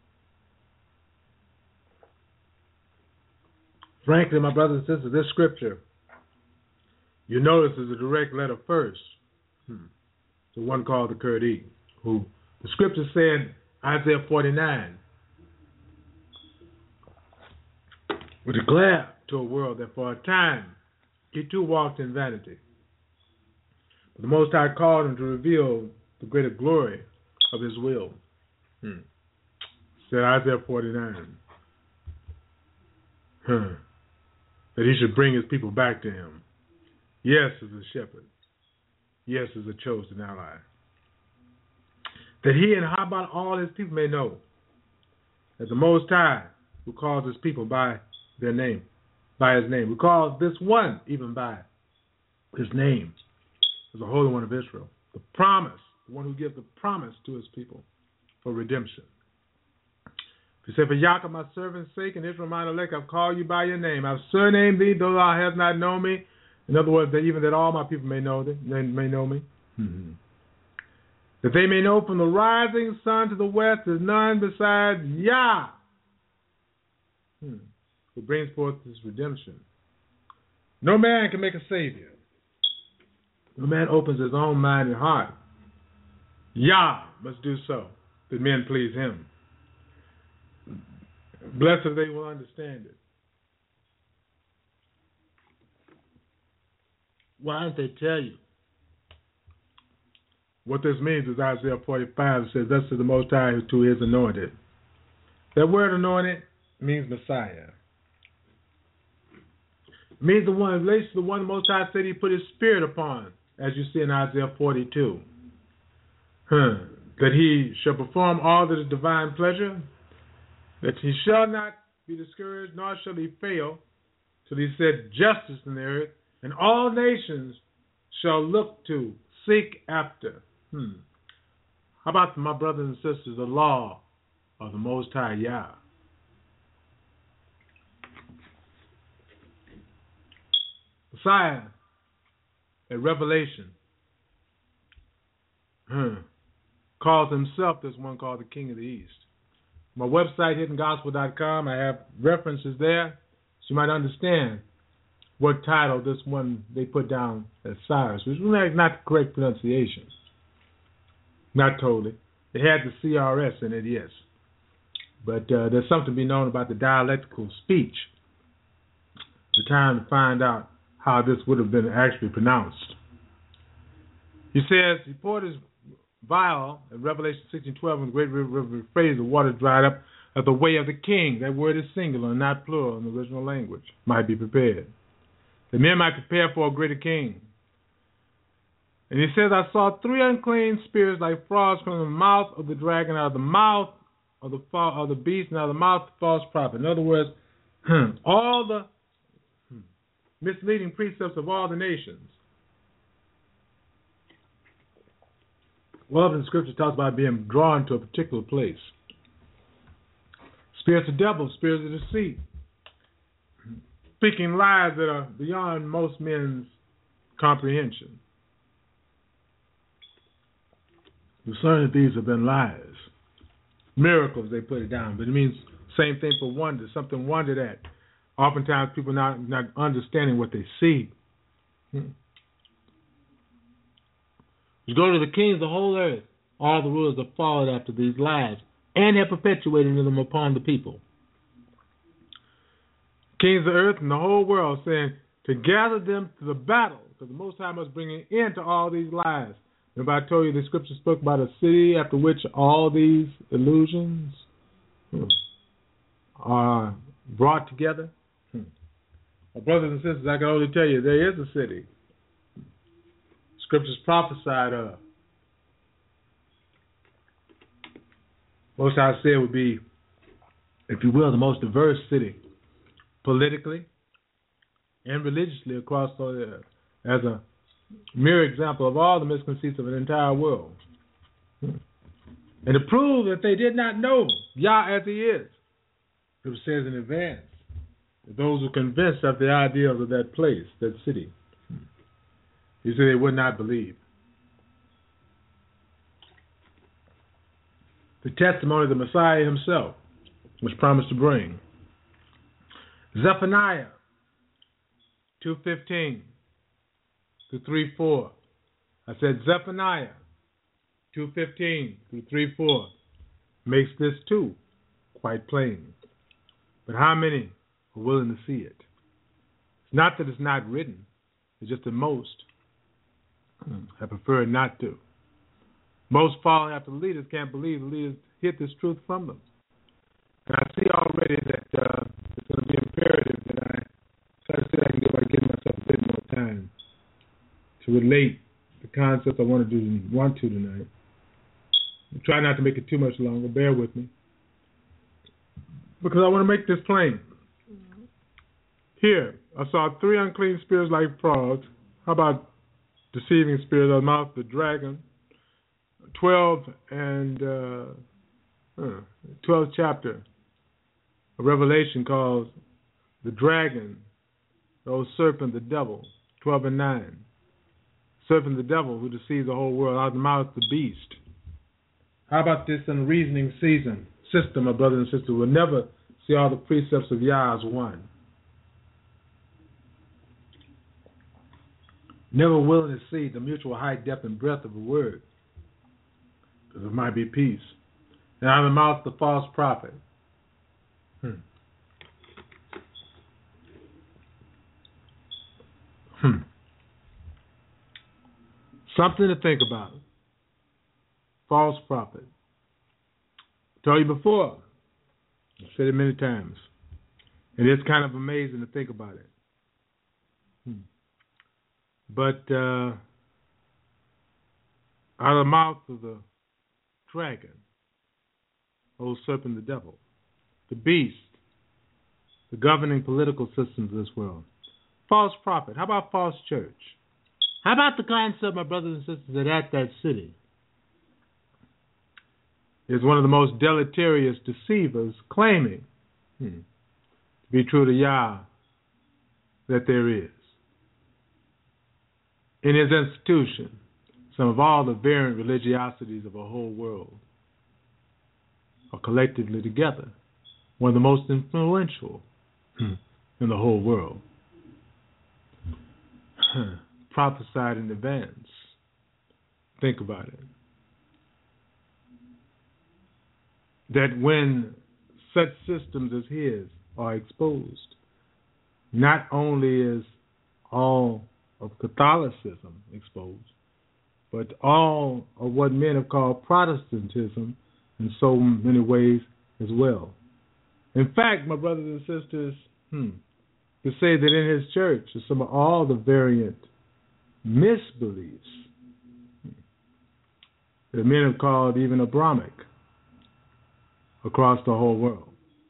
Frankly, my brothers and sisters, this scripture, you notice, is a direct letter first hmm. to one called the Kurdi, who the scripture said, Isaiah forty-nine, would declare to a world that for a time he too walked in vanity. But the Most High called him to reveal the greater glory of his will. Hmm. Said Isaiah forty-nine. Huh. That he should bring his people back to him. Yes, as a shepherd. Yes, as a chosen ally. That he and how about all his people may know that the Most High, who calls his people by their name, by his name, who calls this one even by his name, is the Holy One of Israel. The promise, the one who gives the promise to his people for redemption. He said, for Yaakov, my servant's sake, and Israel, mine elect, I've called you by your name. I've surnamed thee, though thou hast not known me. In other words, that even that all my people may know thee, they may know me. Mm-hmm. That they may know from the rising sun to the west, there's none besides Yah, hmm. who brings forth this redemption. No man can make a savior. No man opens his own mind and heart. Yah must do so, that men please him. Blessed if they will understand it. Why don't they tell you? What this means is Isaiah forty-five says, thus is the Most High to his anointed. That word anointed means Messiah. It means the one, it relates to the one the Most High said he put his spirit upon, as you see in Isaiah forty-two. Huh. That he shall perform all that is divine pleasure, that he shall not be discouraged, nor shall he fail, till he set justice in the earth, and all nations shall look to, seek after. Hmm. How about, my brothers and sisters, the law of the Most High Yah? Messiah, at Revelation, hmm, calls himself this one called the King of the East. My website, hidden gospel dot com, I have references there so you might understand what title this one they put down as Cyrus, which is not the correct pronunciation. Not totally. It had the C R S in it, yes. But uh, there's something to be known about the dialectical speech. The time to find out how this would have been actually pronounced. He says, he poured his vial in Revelation sixteen twelve, when the great river phrase, the water dried up at the way of the king. That word is singular and not plural in the original language. Might be prepared. The men might prepare for a greater king. And he says, I saw three unclean spirits like frogs from the mouth of the dragon, out of the mouth of the of the beast, and out of the mouth of the false prophet. In other words, all the misleading precepts of all the nations. Well, in the scripture talks about being drawn to a particular place. Spirits of devils, spirits of deceit, speaking lies that are beyond most men's comprehension. The certain these have been lies. Miracles, they put it down, but it means same thing for wonder, something wondered at. Oftentimes people not, not understanding what they see. Hmm. You go to the kings of the whole earth, all the rulers have followed after these lies, and have perpetuated them upon the people. kings of the earth and the whole world, saying, to gather them to the battle, because the Most High must bring an end to all these lies. Remember I told you the scripture spoke about a city after which all these illusions hmm, are brought together? Hmm. Well, brothers and sisters, I can only tell you there is a city. Scriptures prophesied of. Most I said would be, if you will, the most diverse city, politically and religiously across the earth, as a mere example of all the misconceits of an entire world. And to prove that they did not know Yah as He is, it says in advance that those who are convinced of the ideals of that place, that city, He said they would not believe. The testimony of the Messiah Himself was promised to bring. Zephaniah two fifteen through three four. I said Zephaniah two fifteen through three four makes this too quite plain. But how many are willing to see it? It's not that it's not written. It's just that most have preferred not to. Most following after the leaders can't believe the leaders hid this truth from them. And I see already that uh, it's going to be imperative that I try to see if I can do by giving myself a bit more time to relate the concept I want to do want to tonight. I'll try not to make it too much longer. Bear with me. Because I want to make this plain. Here, I saw three unclean spirits like frogs. How about deceiving spirits of the mouth of the dragon? Twelve and uh, uh, twelfth chapter of Revelation calls the dragon, the old serpent, the devil. Twelve and nine. Serpent, the devil, who deceives the whole world, out of the mouth of the beast. How about this unreasoning season system, my brothers and sisters, will never see all the precepts of Yah as one. Never willing to see the mutual height, depth, and breadth of a word, because it might be peace. And out of the mouth of the false prophet. Hmm. Hmm. Something to think about. False prophet. I told you before. I've said it many times. And it's kind of amazing to think about it. Hmm. But uh, out of the mouth of the dragon, old serpent, the devil, the beast, the governing political systems of this world. False prophet. How about false church? How about the concept, my brothers and sisters, that at that city is one of the most deleterious deceivers claiming hmm, to be true to Yah that there is. In his institution, some of all the variant religiosities of a whole world are collectively together. One of the most influential hmm, in the whole world. Prophesied in advance. Think about it. That when such systems as his are exposed, not only is all of Catholicism exposed, but all of what men have called Protestantism in so many ways as well. In fact, my brothers and sisters, hmm, to say that in his church are some of all the variant misbeliefs that men have called even Abrahamic across the whole world.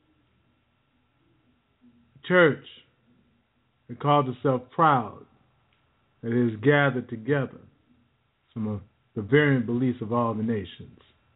The church that calls itself proud that it has gathered together some of the variant beliefs of all the nations.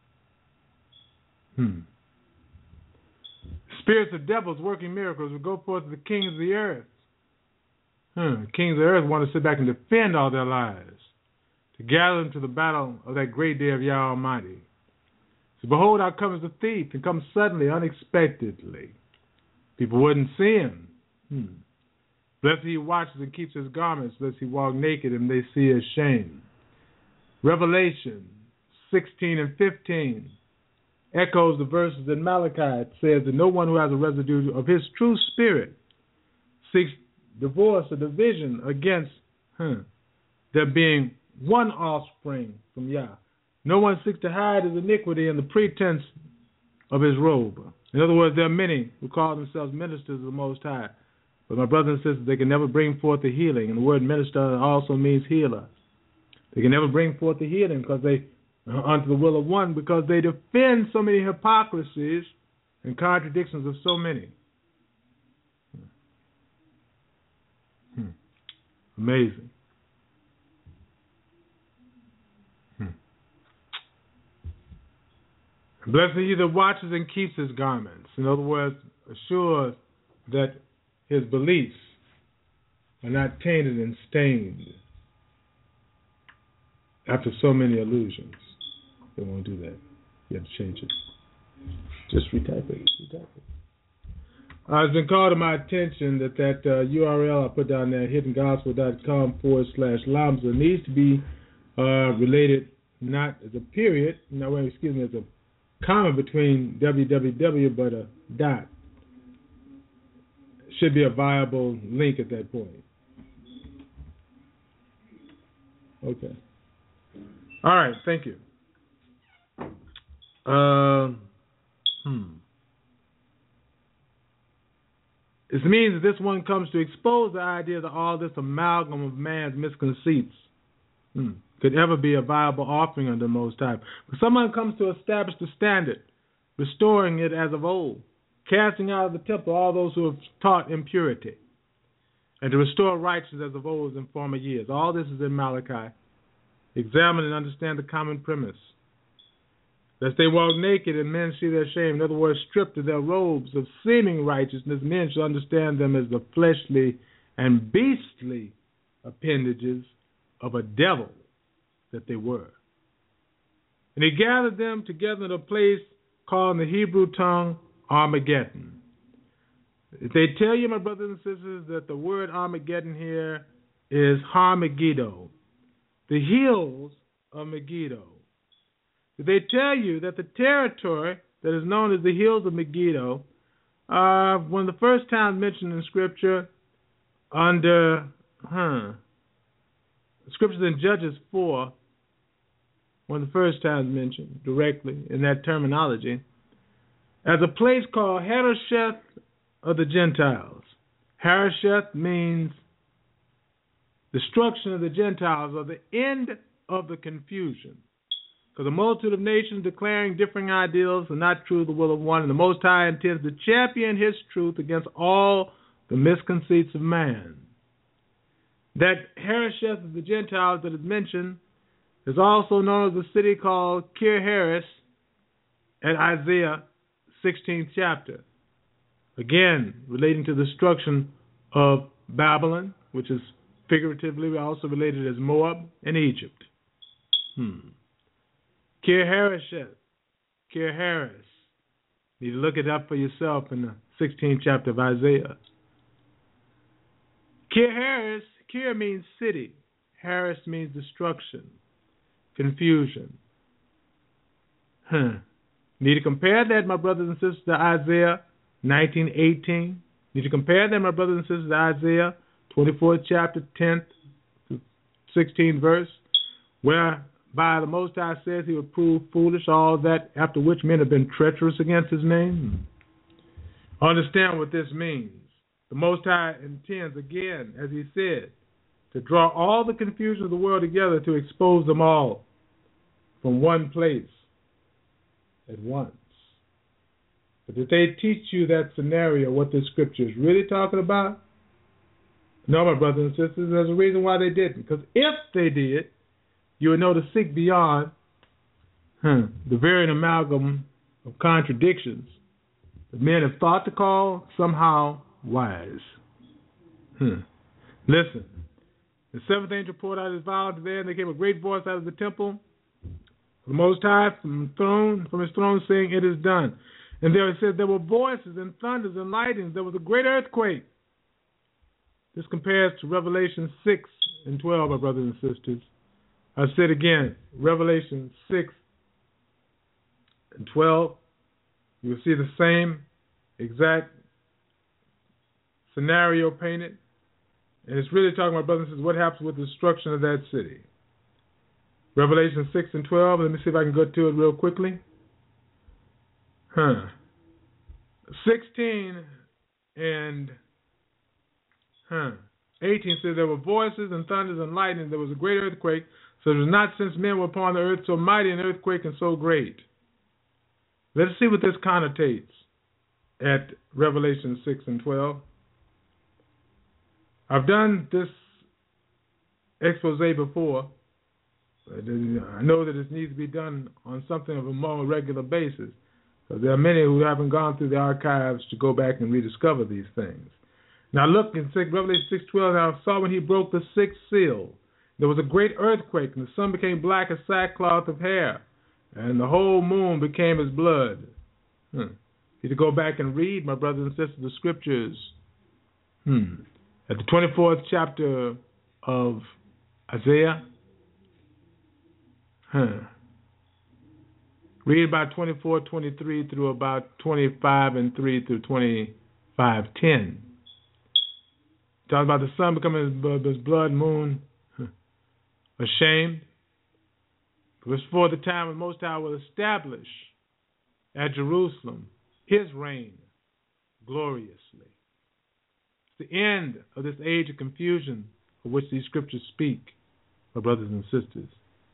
Hmm. Spirits of devils working miracles will go forth to the kings of the earth. Hmm. The kings of the earth want to sit back and defend all their lives, to gather them to the battle of that great day of Yah Almighty. So behold, out comes the thief, and comes suddenly, unexpectedly. People wouldn't see him. Hmm. Blessed he watches and keeps his garments, lest he walk naked and they see his shame. Revelation sixteen and fifteen echoes the verses in Malachi. It says that no one who has a residue of his true spirit seeks divorce or division against huh, there being one offspring from Yah. No one seeks to hide his iniquity in the pretense of his robe. In other words, there are many who call themselves ministers of the Most High. But my brothers and sisters, they can never bring forth the healing. And the word minister also means healer. They can never bring forth the healing because they are unto the will of one, because they defend so many hypocrisies and contradictions of so many. Hmm. Amazing. Hmm. Blessed is he that watches and keeps his garments. In other words, assures that his beliefs are not tainted and stained after so many illusions. They won't do that. You have to change it. Just retype it. Retype it. Uh, it's been called to my attention that that uh, U R L I put down there, hiddengospel.com forward slash Lamza, needs to be uh, related not as a period, no, wait, excuse me, as a comma between www, but a dot. Should be a viable link at that point. Okay. All right, thank you. Uh, hmm. This means that this one comes to expose the idea that all this amalgam of man's misconceits hmm, could ever be a viable offering under the Most High. But someone comes to establish the standard, restoring it as of old, casting out of the temple all those who have taught impurity, and to restore righteousness as of old as in former years. All this is in Malachi. Examine and understand the common premise. Lest they walk naked and men see their shame. In other words, stripped of their robes of seeming righteousness, men shall understand them as the fleshly and beastly appendages of a devil that they were. And he gathered them together in a place called in the Hebrew tongue Armageddon. If they tell you, my brothers and sisters, that the word Armageddon here is Har-Megiddo, the hills of Megiddo. If they tell you that the territory that is known as the hills of Megiddo, uh, one of the first times mentioned in Scripture under, huh, Scriptures in Judges four, one of the first times mentioned directly in that terminology, as a place called Harosheth of the Gentiles. Harosheth means destruction of the Gentiles, or the end of the confusion. Because a multitude of nations declaring differing ideals are not true to the will of one, and the Most High intends to champion his truth against all the misconceits of man. That Harosheth of the Gentiles that is mentioned is also known as a city called Kir-Haris at Isaiah sixteenth chapter. Again, relating to the destruction of Babylon, which is figuratively also related as Moab and Egypt. Hmm. Kir-Hareshet, Kir-Haris. You need to look it up for yourself in the sixteenth chapter of Isaiah. Kir-Haris, Kir means city. Haris means destruction, confusion. Huh. Need to compare that, my brothers and sisters, to Isaiah nineteen eighteen. Need to compare that, my brothers and sisters, to Isaiah twenty-fourth chapter, tenth to sixteenth verse, whereby the Most High says he would prove foolish all that after which men have been treacherous against his name. Understand what this means. The Most High intends, again, as he said, to draw all the confusion of the world together to expose them all from one place at once. But did they teach you that scenario, what this scripture is really talking about? No, my brothers and sisters, there's a reason why they didn't. Because if they did, you would know to seek beyond huh, the very amalgam of contradictions that men have thought to call somehow wise. Hmm. Listen. The seventh angel poured out his vial to there, and there came a great voice out of the temple, the Most High, from the throne, from his throne, saying, "It is done." And there it said, there were voices and thunders and lightnings. There was a great earthquake. This compares to Revelation six and twelve, my brothers and sisters. I said again, Revelation six and twelve, you will see the same exact scenario painted. And it's really talking about, brothers and sisters, what happens with the destruction of that city. Revelation six and twelve. Let me see if I can go to it real quickly. Huh. sixteen and huh. eighteen says, there were voices and thunders and lightning. There was a great earthquake. So it was not since men were upon the earth so mighty an earthquake and so great. Let's see what this connotates at Revelation six and twelve. I've done this expose before. I know that it needs to be done on something of a more regular basis, because there are many who haven't gone through the archives to go back and rediscover these things. Now look in Revelation six twelve. Now I saw when he broke the sixth seal, there was a great earthquake, and the sun became black as sackcloth of hair, and the whole moon became as blood. Hmm. You to go back and read, my brothers and sisters, the scriptures. Hmm. At the twenty-fourth chapter of Isaiah. Huh. Read about twenty-four, twenty-three through about twenty-five and three through twenty-five, ten. Talks about the sun becoming his blood, moon ashamed. It was for the time when Most High will establish at Jerusalem his reign gloriously. It's the end of this age of confusion of which these scriptures speak, my brothers and sisters.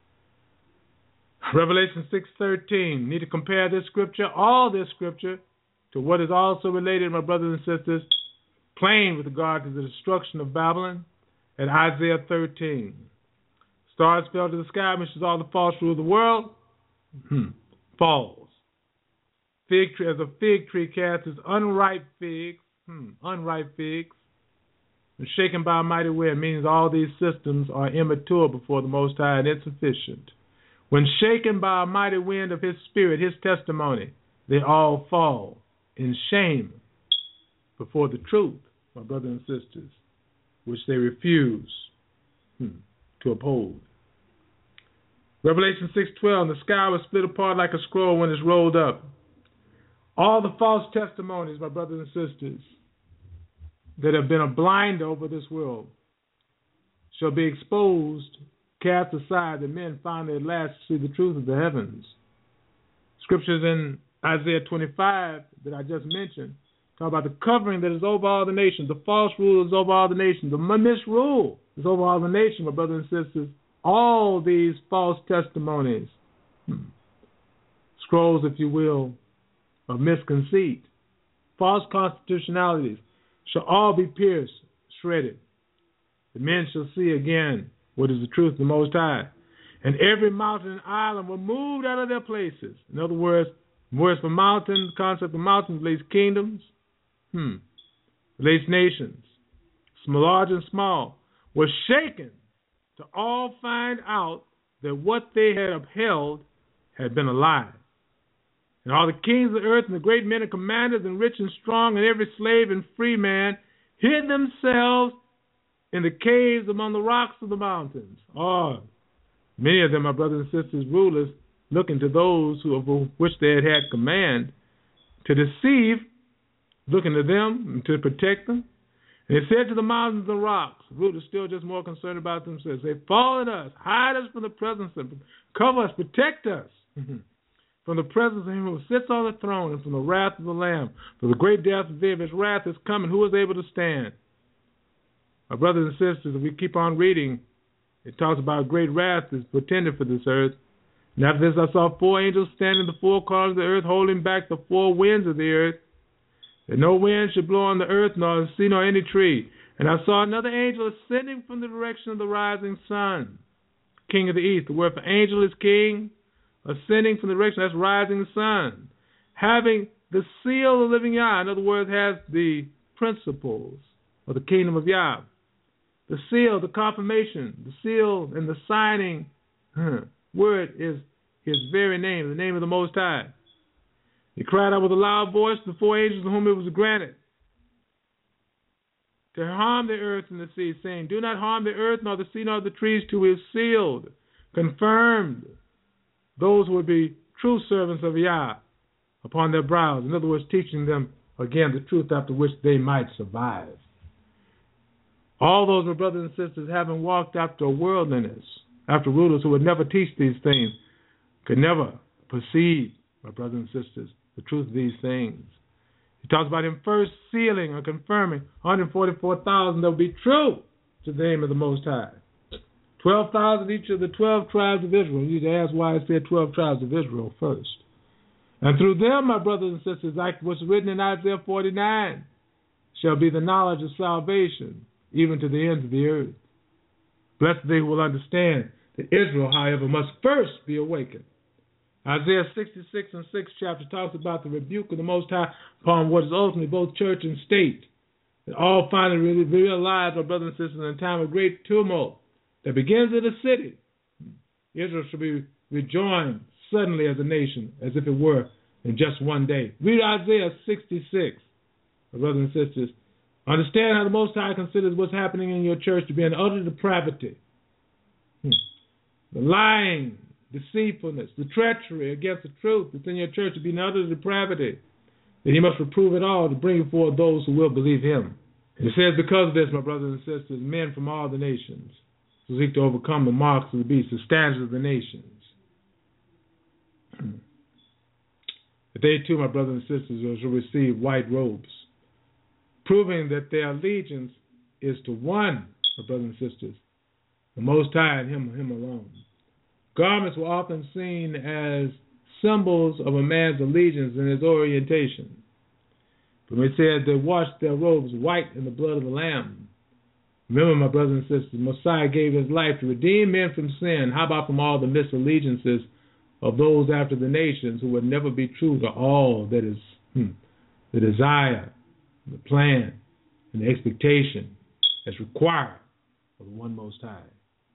Revelation six thirteen. Need to compare this scripture, all this scripture, to what is also related, my brothers and sisters, plain with regard to the destruction of Babylon, at Isaiah thirteen. Stars fell to the sky, which is all the false rule of the world, hmm. falls. Fig tree, as a fig tree casts its unripe figs, hmm. unripe figs, and shaken by a mighty wind, means all these systems are immature before the Most High and insufficient. When shaken by a mighty wind of his spirit, his testimony, they all fall in shame before the truth, my brothers and sisters, which they refuse hmm, to uphold. Revelation six twelve, the sky was split apart like a scroll when it's rolled up. All the false testimonies, my brothers and sisters, that have been a blinder over this world shall be exposed, cast aside, that men finally at last see the truth of the heavens. Scriptures in Isaiah twenty-five that I just mentioned talk about the covering that is over all the nations, the false rule is over all the nations, the misrule is over all the nations, my brothers and sisters. All these false testimonies, hmm, scrolls, if you will, of misconceit, false constitutionalities, shall all be pierced, shredded. The men shall see again what is the truth of the Most High. And every mountain and island were moved out of their places. In other words, words for mountain, the concept of mountains relates kingdoms, hmm, relates nations, large and small, were shaken to all find out that what they had upheld had been a lie. And all the kings of the earth and the great men and commanders and rich and strong and every slave and free man hid themselves in the caves among the rocks of the mountains. Oh, many of them, my brothers and sisters, rulers, looking to those who of which they had had command to deceive, looking to them and to protect them. And they said to the mountains and rocks, rulers still just more concerned about themselves, they fall on us, hide us from the presence of, cover us, protect us from the presence of him who sits on the throne and from the wrath of the Lamb. For the great death of his wrath is coming. Who is able to stand? My brothers and sisters, if we keep on reading, it talks about great wrath is pretended for this earth. And after this I saw four angels standing in the four corners of the earth, holding back the four winds of the earth, that no wind should blow on the earth, nor sea, nor any tree. And I saw another angel ascending from the direction of the rising sun, king of the east. The word for angel is king, ascending from the direction, that's rising sun, having the seal of the living Yah. In other words, has the principles of the kingdom of Yah. The seal, the confirmation, the seal and the signing huh, word is his very name, the name of the Most High. He cried out with a loud voice to the four angels to whom it was granted to harm the earth and the sea, saying, do not harm the earth, nor the sea, nor the trees, till we have sealed, confirmed those who would be true servants of Yah upon their brows. In other words, teaching them, again, the truth after which they might survive. All those, my brothers and sisters, having walked after worldliness, after rulers who would never teach these things, could never perceive, my brothers and sisters, the truth of these things. He talks about him first sealing or confirming one hundred forty-four thousand that will be true to the name of the Most High. twelve thousand each of the twelve tribes of Israel. You need to ask why it said twelve tribes of Israel first. And through them, my brothers and sisters, like what's written in Isaiah forty-nine, shall be the knowledge of salvation, even to the ends of the earth. Blessed they who will understand that Israel, however, must first be awakened. Isaiah sixty-six and six chapter talks about the rebuke of the Most High upon what is ultimately both church and state. That all finally really realize, my brothers and sisters, in a time of great tumult that begins in the city, Israel shall be rejoined suddenly as a nation, as if it were in just one day. Read Isaiah sixty-six, my brothers and sisters. Understand how the Most High considers what's happening in your church to be an utter depravity. Hmm. The lying, deceitfulness, the treachery against the truth that's in your church to be an utter depravity. That he must reprove it all to bring forth those who will believe him. And it says, because of this, my brothers and sisters, men from all the nations who seek to overcome the marks of the beast, the standards of the nations, that they too, my brothers and sisters, shall receive white robes, proving that their allegiance is to one, my brothers and sisters, the Most High and him, him alone. Garments were often seen as symbols of a man's allegiance and his orientation. But when it said they washed their robes white in the blood of the Lamb. Remember, my brothers and sisters, Messiah gave his life to redeem men from sin. How about from all the misallegiances of those after the nations who would never be true to all that is hmm, the desire, the plan, and the expectation as required of the one Most High.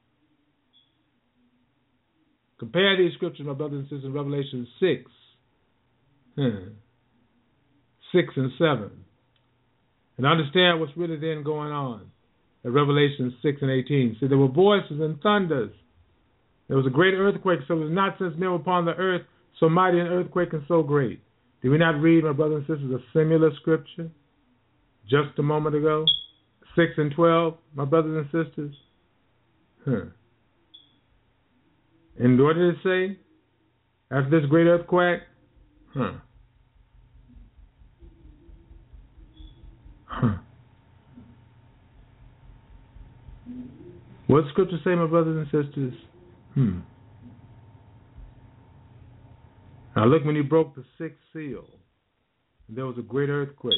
Compare these scriptures, my brothers and sisters, in Revelation six, hmm, six and seven, and understand what's really then going on at Revelation six and eighteen. See, there were voices and thunders. There was a great earthquake, so it was not since men were upon the earth so mighty an earthquake and so great. Did we not read, my brothers and sisters, a similar scripture just a moment ago? six and twelve, my brothers and sisters. Huh. And what did it say? After this great earthquake? Huh. Huh. What does Scripture say, my brothers and sisters? Hmm. Now look, when he broke the sixth seal, there was a great earthquake.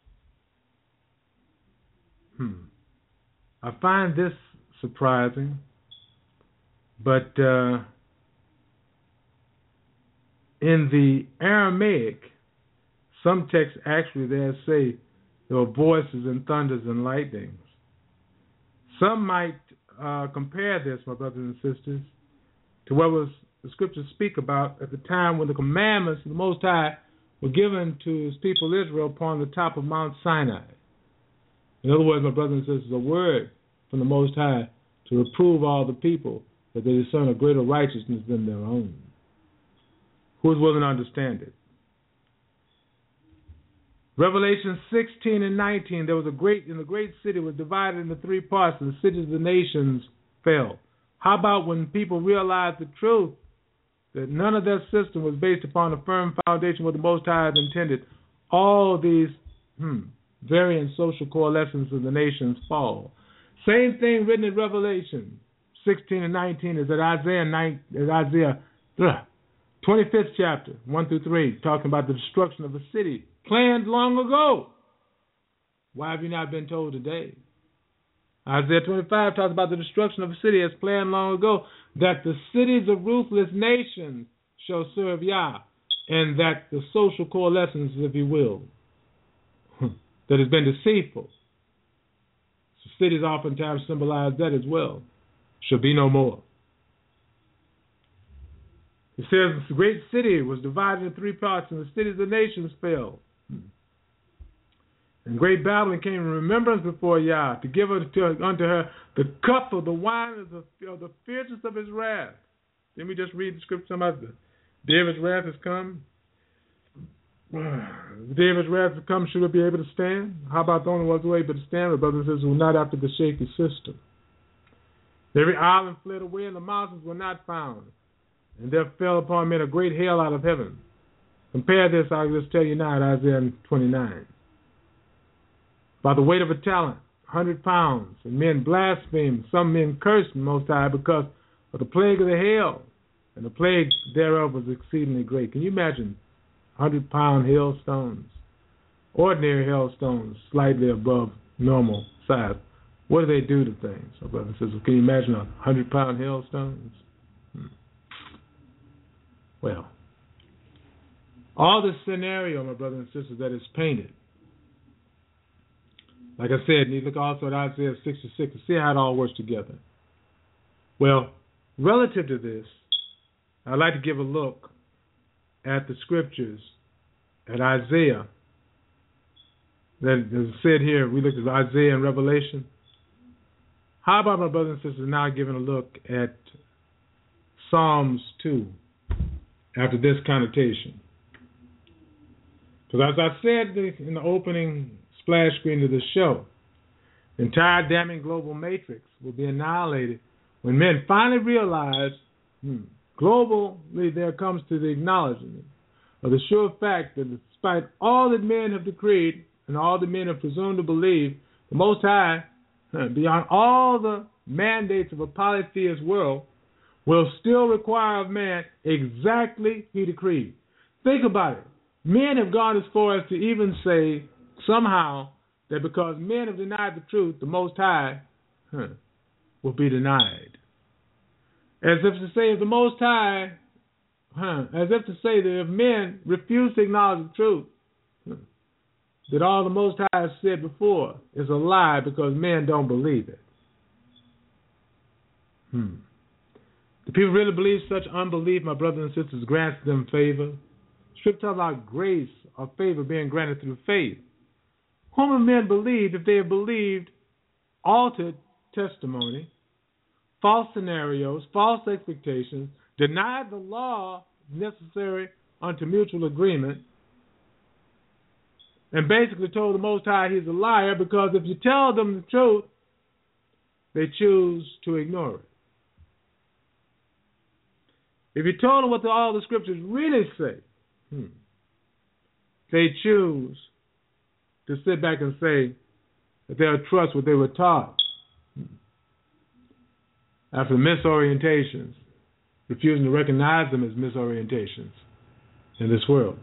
Hmm. I find this surprising. But uh, in the Aramaic, some texts actually there say there were voices and thunders and lightnings. Some might uh, compare this, my brothers and sisters, to what was the scriptures speak about at the time when the commandments of the Most High were given to his people Israel upon the top of Mount Sinai. In other words, my brothers and sisters, a word from the Most High to reprove all the people that they discern a greater righteousness than their own. Who is willing to understand it? Revelation sixteen and nineteen, there was a great, and the great city was divided into three parts, and the cities of the nations fell. How about when people realized the truth, that none of their system was based upon a firm foundation what the Most High had intended, all these hmm, varying social coalescences of the nations fall. Same thing written in Revelation sixteen and nineteen is at Isaiah nine, is Isaiah ugh, twenty-fifth chapter, one through three, talking about the destruction of a city planned long ago. Why have you not been told today? Isaiah twenty-five talks about the destruction of a city as planned long ago, that the cities of ruthless nations shall serve Yah, and that the social coalescence, if you will, that has been deceitful. So cities oftentimes symbolize that as well. Shall be no more. It says the great city was divided into three parts, and the cities of the nations fell. And great Babylon came in remembrance before Yah to give unto, unto her the cup of the wine of the, of the fierceness of his wrath. Let me just read the scripture about the day of his wrath has come. David's wrath to come, should it be able to stand? How about the only one's way but to stand? The brothers and sisters were not after the shaky system. Every island fled away, and the mountains were not found. And there fell upon men a great hail out of heaven. Compare this, I'll just tell you now, at Isaiah twenty-nine. By the weight of a talent, a hundred pounds, and men blasphemed. Some men cursed the Most High because of the plague of the hail, and the plague thereof was exceedingly great. Can you imagine hundred-pound hailstones? Ordinary hailstones, slightly above normal size. What do they do to things? My brother says, can you imagine a hundred-pound hailstones? Hmm. Well, all this scenario, my brothers and sisters, that is painted. Like I said, you look also at Isaiah sixty-six to see how it all works together. Well, relative to this, I'd like to give a look at the scriptures at Isaiah. That is said here, we looked at Isaiah and Revelation. How about, my brothers and sisters, now giving a look at Psalms two after this connotation? Because as I said in the opening splash screen of the show, the entire damning global matrix will be annihilated when men finally realize, hmm, globally there comes to the acknowledgement of the sure fact that despite all that men have decreed and all that men have presumed to believe, the Most High, beyond all the mandates of a polytheist world, will still require of man exactly he decreed. Think about it. Men have gone as far as to even say somehow that because men have denied the truth, the Most High huh, will be denied. As if to say, if the Most High, huh, as if to say that if men refuse to acknowledge the truth, huh, that all the Most High has said before is a lie because men don't believe it. Hmm. Do people really believe such unbelief, my brothers and sisters, grants them favor? Scripture talks about grace or favor being granted through faith. Whom have men believed if they have believed altered testimony, false scenarios, false expectations, denied the law necessary unto mutual agreement, and basically told the Most High he's a liar because if you tell them the truth, they choose to ignore it. If you told them what the, all the scriptures really say, hmm, they choose to sit back and say that they'll trust what they were taught. After misorientations, refusing to recognize them as misorientations in this world.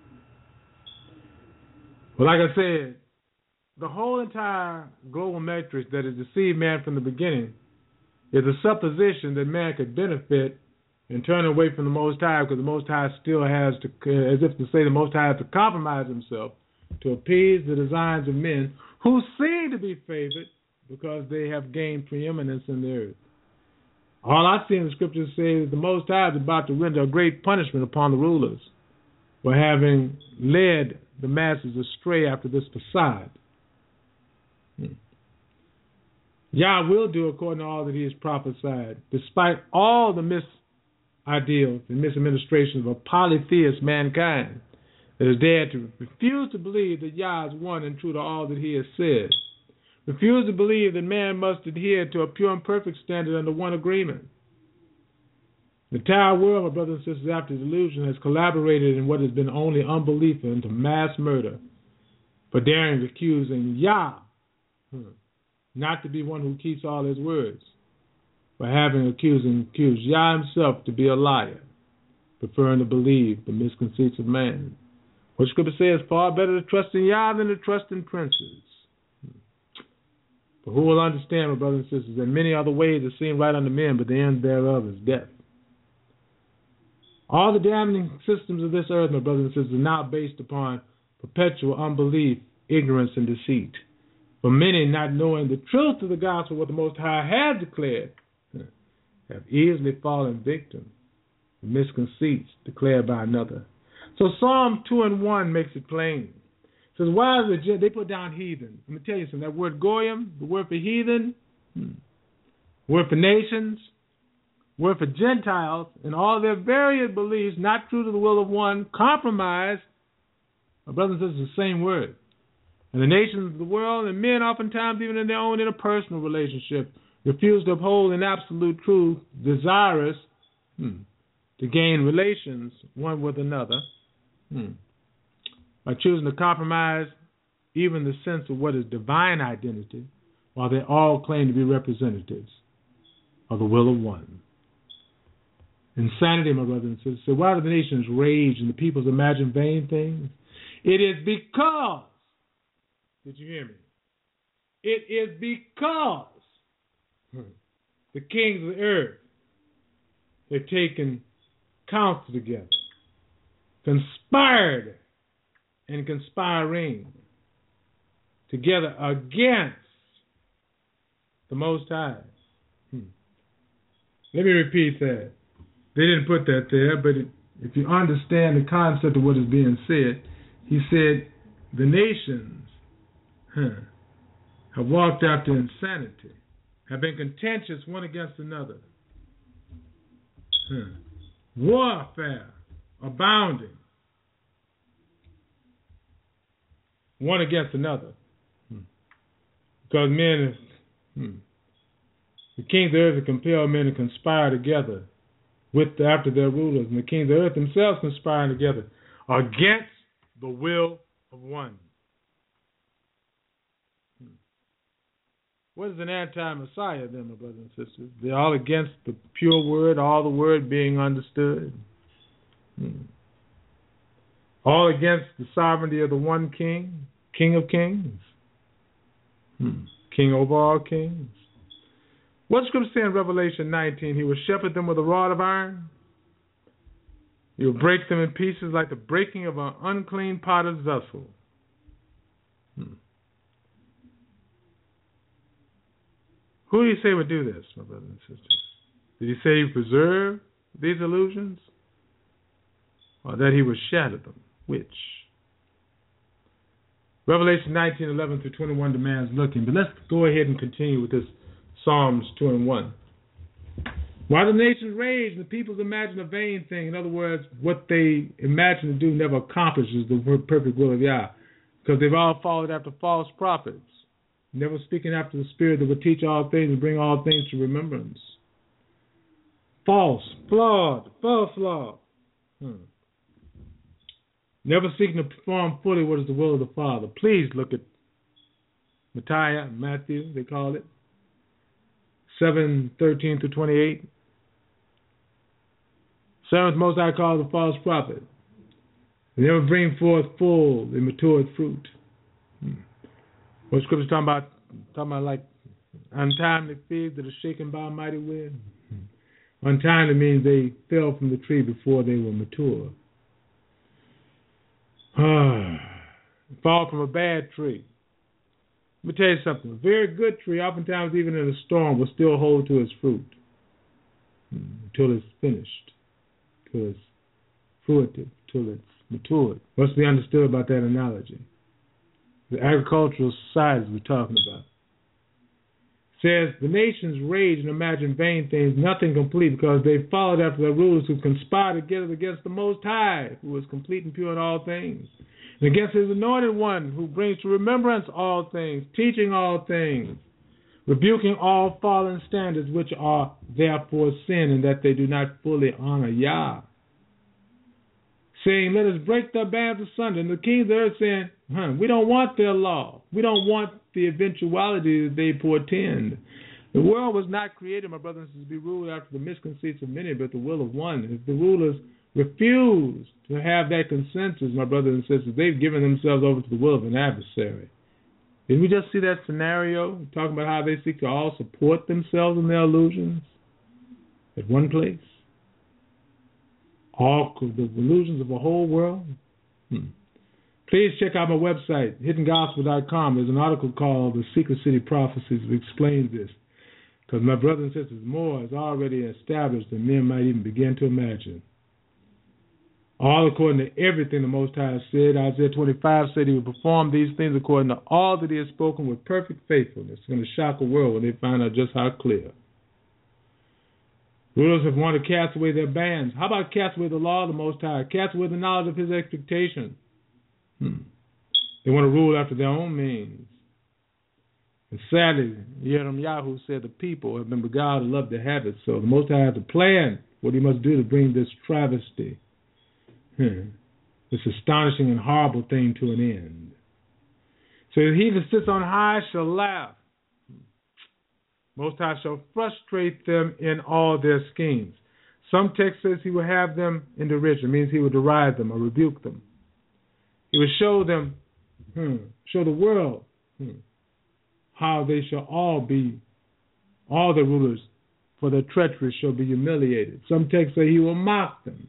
Well, like I said, the whole entire global matrix that has deceived man from the beginning is a supposition that man could benefit and turn away from the Most High because the Most High still has to, as if to say the Most High has to compromise himself to appease the designs of men who seem to be favored because they have gained preeminence in the earth. All I see in the scriptures say that the Most High is about to render a great punishment upon the rulers for having led the masses astray after this facade. Hmm. Yah will do according to all that he has prophesied, despite all the misideals and misadministrations of a polytheist mankind that is dared to refuse to believe that Yah is one and true to all that he has said. Refuse to believe that man must adhere to a pure and perfect standard under one agreement. The entire world, my brothers and sisters, after delusion, has collaborated in what has been only unbelief into mass murder for daring to accusing Yah hmm, not to be one who keeps all his words, for having accusing accused Yah himself to be a liar, preferring to believe the misconceits of man. What Scripture says, far better to trust in Yah than to trust in princes. But who will understand, my brothers and sisters, that many other ways that seem right unto men, but the end thereof is death. All the damning systems of this earth, my brothers and sisters, are now based upon perpetual unbelief, ignorance, and deceit. For many, not knowing the truth of the gospel, what the Most High has declared, have easily fallen victim to misconceits declared by another. So Psalm two and one makes it plain. It says, why is it, they put down heathen. Let me tell you something. That word goyim, the word for heathen, hmm, word for nations, word for Gentiles, and all their varied beliefs, not true to the will of one, compromise My brothers and sisters, the same word. And the nations of the world and men oftentimes, even in their own interpersonal relationship, refuse to uphold an absolute truth, desirous hmm, to gain relations one with another, hmm, by choosing to compromise even the sense of what is divine identity, while they all claim to be representatives of the will of one. Insanity, my brothers and sisters. So why do the nations rage and the peoples imagine vain things? It is because, did you hear me? It is because the kings of the earth have taken counsel together, conspired and conspiring together against the Most High. Hmm. Let me repeat that. They didn't put that there, but it, if you understand the concept of what is being said, he said the nations huh, have walked after insanity, have been contentious one against another. Huh. Warfare abounding one against another. Hmm. Because men, hmm, the kings of the earth have compelled men to conspire together with after their rulers, and the kings of the earth themselves conspiring together against the will of one. Hmm. What is an anti-Messiah then, my brothers and sisters? They're all against the pure word, all the word being understood. Hmm. All against the sovereignty of the one king, King of kings. Hmm. King over all kings. What scripture say in Revelation nineteen? He will shepherd them with a rod of iron. He will break them in pieces like the breaking of an unclean potter's vessel. Hmm. Who do you say would do this, my brothers and sisters? Did he say he would preserve these illusions? Or that he would shatter them? Which? Revelation nineteen, eleven through twenty-one demands looking. But let's go ahead and continue with this Psalms two and one. Why the nations rage and the peoples imagine a vain thing. In other words, what they imagine to do never accomplishes the perfect will of Yah. Because they've all followed after false prophets, never speaking after the Spirit that will teach all things and bring all things to remembrance. False, flawed, false law. Hmm. Never seeking to perform fully what is the will of the Father. Please look at Matthew, Matthew, they call it. seven, thirteen through twenty-eight. Seventh most I call the false prophet. They never bring forth full and matured fruit. Hmm. What scripture talking about? Talking about like untimely figs that are shaken by a mighty wind. Hmm. Untimely means they fell from the tree before they were mature. Ah, fall from a bad tree. Let me tell you something. A very good tree, oftentimes even in a storm, will still hold to its fruit until it's finished, until it's fruited, until it's matured. What's to be understood about that analogy? The agricultural societies we're talking about. It says, the nations rage and imagine vain things, nothing complete, because they followed after their rulers who conspired together against the Most High, who is complete and pure in all things. And against his anointed one, who brings to remembrance all things, teaching all things, rebuking all fallen standards which are therefore sin, and that they do not fully honor Yah. Saying, let us break their bands asunder. And the kings of the earth saying, huh, we don't want their law. We don't want the eventuality that they portend. The world was not created, my brothers and sisters, to be ruled after the misconceits of many, but the will of one. If the rulers refuse to have that consensus, my brothers and sisters, they've given themselves over to the will of an adversary. Didn't we just see that scenario, talking about how they seek to all support themselves in their illusions at one place? All the illusions of a whole world? Hmm. Please check out my website, hidden gospel dot com. There's an article called The Secret City Prophecies that explains this. Because my brothers and sisters, more is already established than men might even begin to imagine. All according to everything the Most High said. Isaiah twenty-five said he would perform these things according to all that he has spoken with perfect faithfulness. It's going to shock the world when they find out just how clear. Rulers have wanted to cast away their bands. How about cast away the law of the Most High? Cast away the knowledge of his expectation. Hmm. They want to rule after their own means. And sadly, Yirmiyahu said the people have been beguiled to love their habits, so the Most High has to plan what he must do to bring this travesty, hmm, this astonishing and horrible thing to an end. So he that sits on high shall laugh. Most High shall frustrate them in all their schemes. Some text says he will have them in derision, means he will deride them or rebuke them. He will show them, hmm, show the world hmm, how they shall all be, all the rulers for their treachery shall be humiliated. Some texts say he will mock them.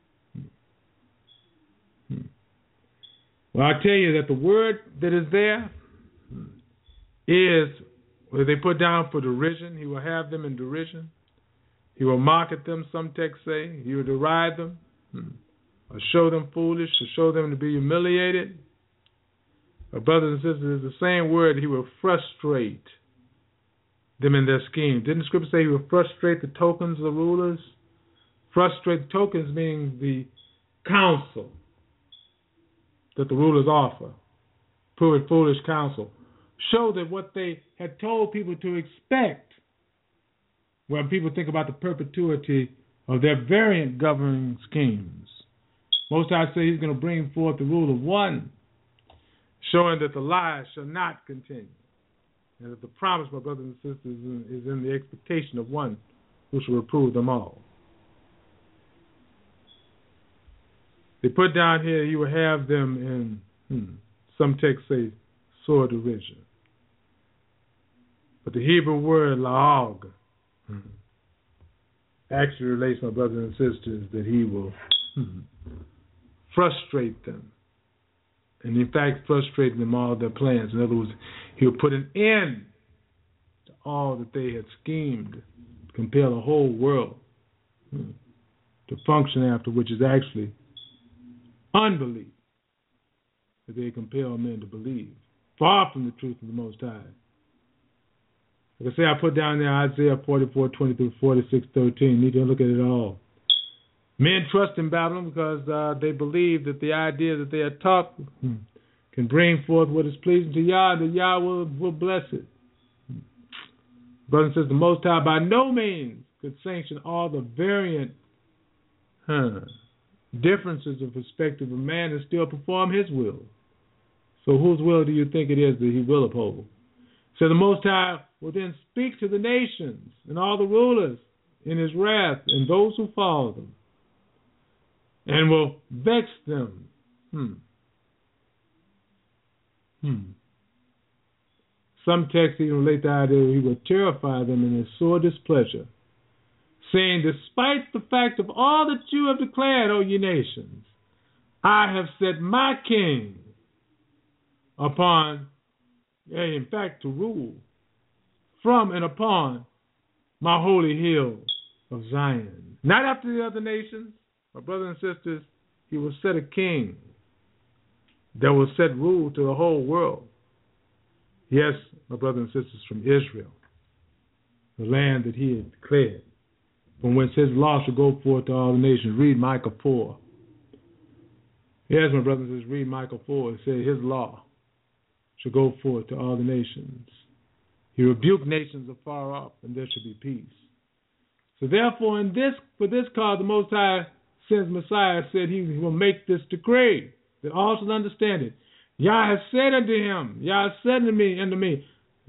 Hmm. Well, I tell you that the word that is there is, what they put down for derision. He will have them in derision. He will mock at them, some texts say. He will deride them, hmm, or show them foolish, or show them to be humiliated. But brothers and sisters, it's the same word. He will frustrate them in their scheme. Didn't the scripture say he will frustrate the tokens of the rulers? Frustrate the tokens meaning the counsel that the rulers offer. Prove it foolish counsel. Show that what they had told people to expect, when people think about the perpetuity of their variant governing schemes. Most High say he's going to bring forth the rule of one, showing that the lie shall not continue, and that the promise, my brothers and sisters, is in the expectation of one who shall reprove them all. They put down here, he will have them in, hmm, some texts say, sore derision. But the Hebrew word, la'og, hmm, actually relates, my brothers and sisters, that he will hmm, frustrate them. And in fact, frustrate them all their plans. In other words, he will put an end to all that they had schemed to compel the whole world hmm, to function after, which is actually unbelief, that they compel men to believe, far from the truth of the Most High. Like I say, I put down there Isaiah forty-four, twenty through forty-six, thirteen. You need to look at it all. Men trust in Babylon because uh, they believe that the idea that they are taught hmm, can bring forth what is pleasing to Yah, that Yah will, will bless it. Brother says the Most High by no means could sanction all the variant huh, differences of perspective of man and still perform his will. So whose will do you think it is that he will uphold? So the Most High will then speak to the nations and all the rulers in his wrath and those who follow them, and will vex them. Hmm. Hmm. Some texts even relate the idea that he will terrify them in his sore displeasure, saying, despite the fact of all that you have declared, O ye nations, I have set my king upon, yea, in fact, to rule from and upon my holy hill of Zion. Not after the other nations, my brothers and sisters, he will set a king that will set rule to the whole world. Yes, my brothers and sisters, from Israel, the land that he had declared, from whence his law shall go forth to all the nations. Read Micah four. Yes, my brothers and sisters, read Micah four. It says his law shall go forth to all the nations. He rebuked nations afar off, and there shall be peace. So therefore, in this, for this cause, the Most High sends Messiah, said he will make this decree, that all shall understand it. Yah has said unto him, Yah has said unto me, unto me,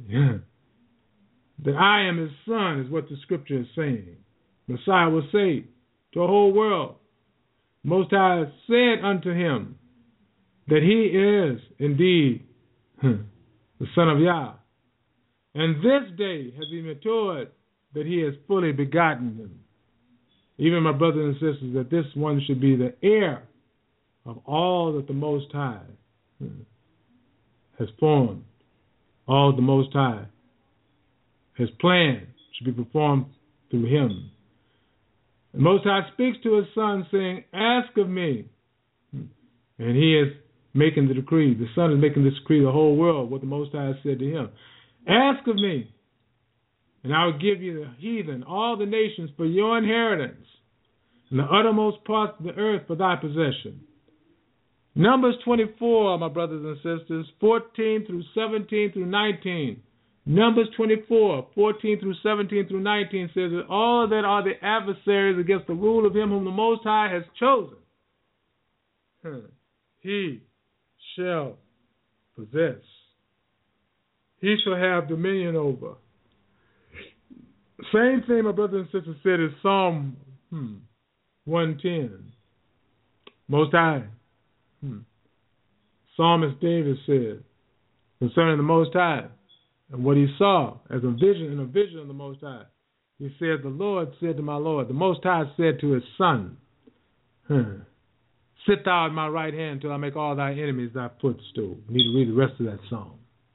that I am his son, is what the scripture is saying. Messiah will say to the whole world, Most High said unto him that he is indeed the son of Yah. And this day has he matured that he has fully begotten him. Even my brothers and sisters, that this one should be the heir of all that the Most High has formed, all the Most High has planned should be performed through him. The Most High speaks to his son, saying, ask of me. And he is making the decree. The son is making this decree, the whole world, what the Most High has said to him. Ask of me, and I will give you the heathen, all the nations, for your inheritance, and the uttermost parts of the earth for thy possession. Numbers twenty-four, my brothers and sisters, fourteen through seventeen through nineteen. Numbers twenty-four, fourteen through seventeen through nineteen says that all that are the adversaries against the rule of him whom the Most High has chosen, he shall possess. He shall have dominion over. Same thing my brothers and sisters said in Psalm hmm, one ten. Most High. Hmm. Psalmist David said concerning the Most High and what he saw as a vision in a vision of the Most High. He said, the Lord said to my Lord, the Most High said to his Son, hmm, sit thou at my right hand till I make all thy enemies thy footstool. You need to read the rest of that psalm.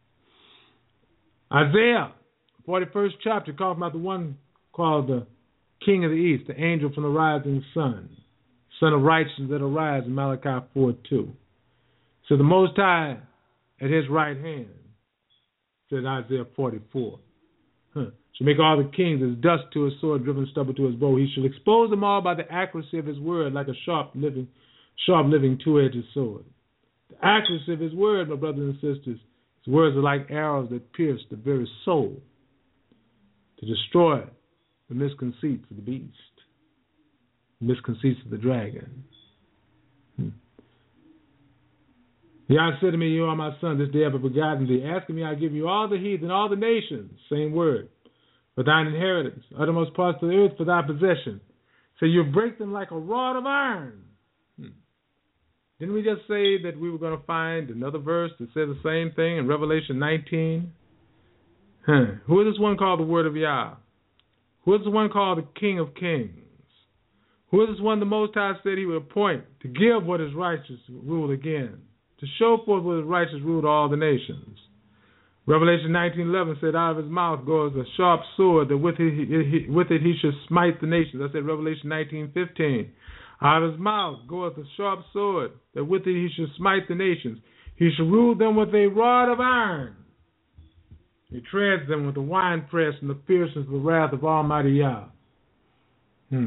Isaiah, forty-first chapter, talking about the one called the King of the East, the angel from the rising sun, son of righteousness that arise in Malachi four two. So the Most High at his right hand, said Isaiah forty-four. Huh. Shall make all the kings as dust to his sword, driven stubble to his bow. He shall expose them all by the accuracy of his word, like a sharp living, sharp living two-edged sword. The accuracy of his word, my brothers and sisters, his words are like arrows that pierce the very soul to destroy the misconceits of the beast, the misconceits of the dragon. Hmm. Yah said to me, you are my son, this day have I begotten thee. Asking me, I give you all the heathen, all the nations, same word, for thine inheritance, uttermost parts of the earth for thy possession. So you break them like a rod of iron. Hmm. Didn't we just say that we were going to find another verse that says the same thing in Revelation nineteen? Huh. Who is this one called the Word of Yah? Who is the one called the King of Kings? Who is this one the Most High said he would appoint to give what is righteous rule again, to show forth what is righteous rule to all the nations? Revelation nineteen eleven said, out of his mouth goes a sharp sword, that with it he, with it he should smite the nations. I said Revelation nineteen fifteen. Out of his mouth goeth a sharp sword, that with it he should smite the nations. He shall rule them with a rod of iron. He treads them with a winepress and the fierceness of the wrath of Almighty Yah. Hmm.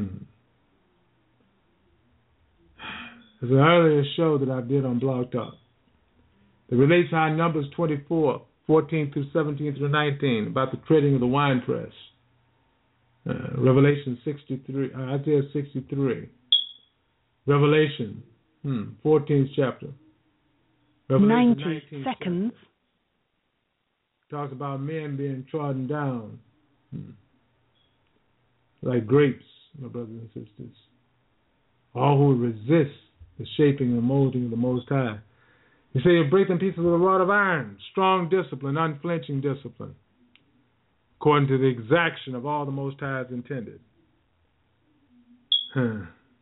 There's an earlier show that I did on Blog Talk that relates how Numbers twenty-four, fourteen through seventeen through nineteen, about the treading of the winepress. Uh, Revelation sixty-three, uh, Isaiah sixty-three. Revelation, hmm, fourteenth chapter. Revelation ninety seconds. Chapter. Talks about men being trodden down hmm, like grapes, my brothers and sisters. All who resist the shaping and molding of the Most High. He said, you'll break them pieces with a rod of iron, strong discipline, unflinching discipline, according to the exaction of all the Most High has intended. Huh.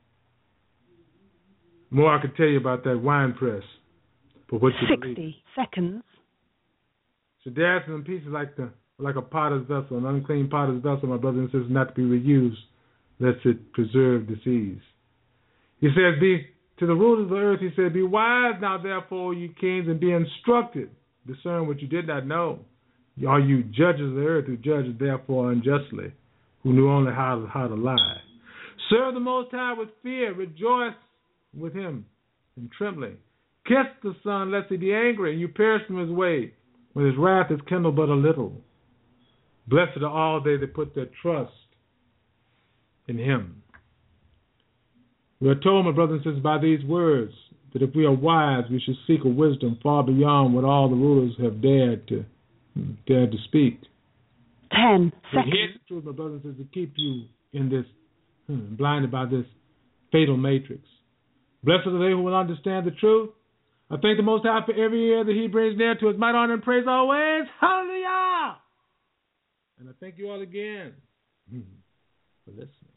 More I could tell you about that wine press. But what you sixty believe. seconds. So dash them in pieces like the like a potter's vessel, an unclean potter's vessel, my brothers and sisters, not to be reused, lest it preserve disease. He says, be to the rulers of the earth, he said, be wise now, therefore, you kings, and be instructed. Discern what you did not know. Are you judges of the earth who judge therefore unjustly, who knew only how, how to lie? Serve the Most High with fear, rejoice with him in trembling. Kiss the Son, lest he be angry, and you perish from his way, when his wrath is kindled but a little. Blessed are all they that put their trust in him. We are told, my brothers and sisters, by these words, that if we are wise, we should seek a wisdom far beyond what all the rulers have dared to dared to speak. Ten but seconds. Here's the truth, my brothers and sisters, to keep you in this, hmm, blinded by this fatal matrix. Blessed are they who will understand the truth. I thank the Most High for every year that he brings near to his might, honor, and praise always. Hallelujah! And I thank you all again for listening.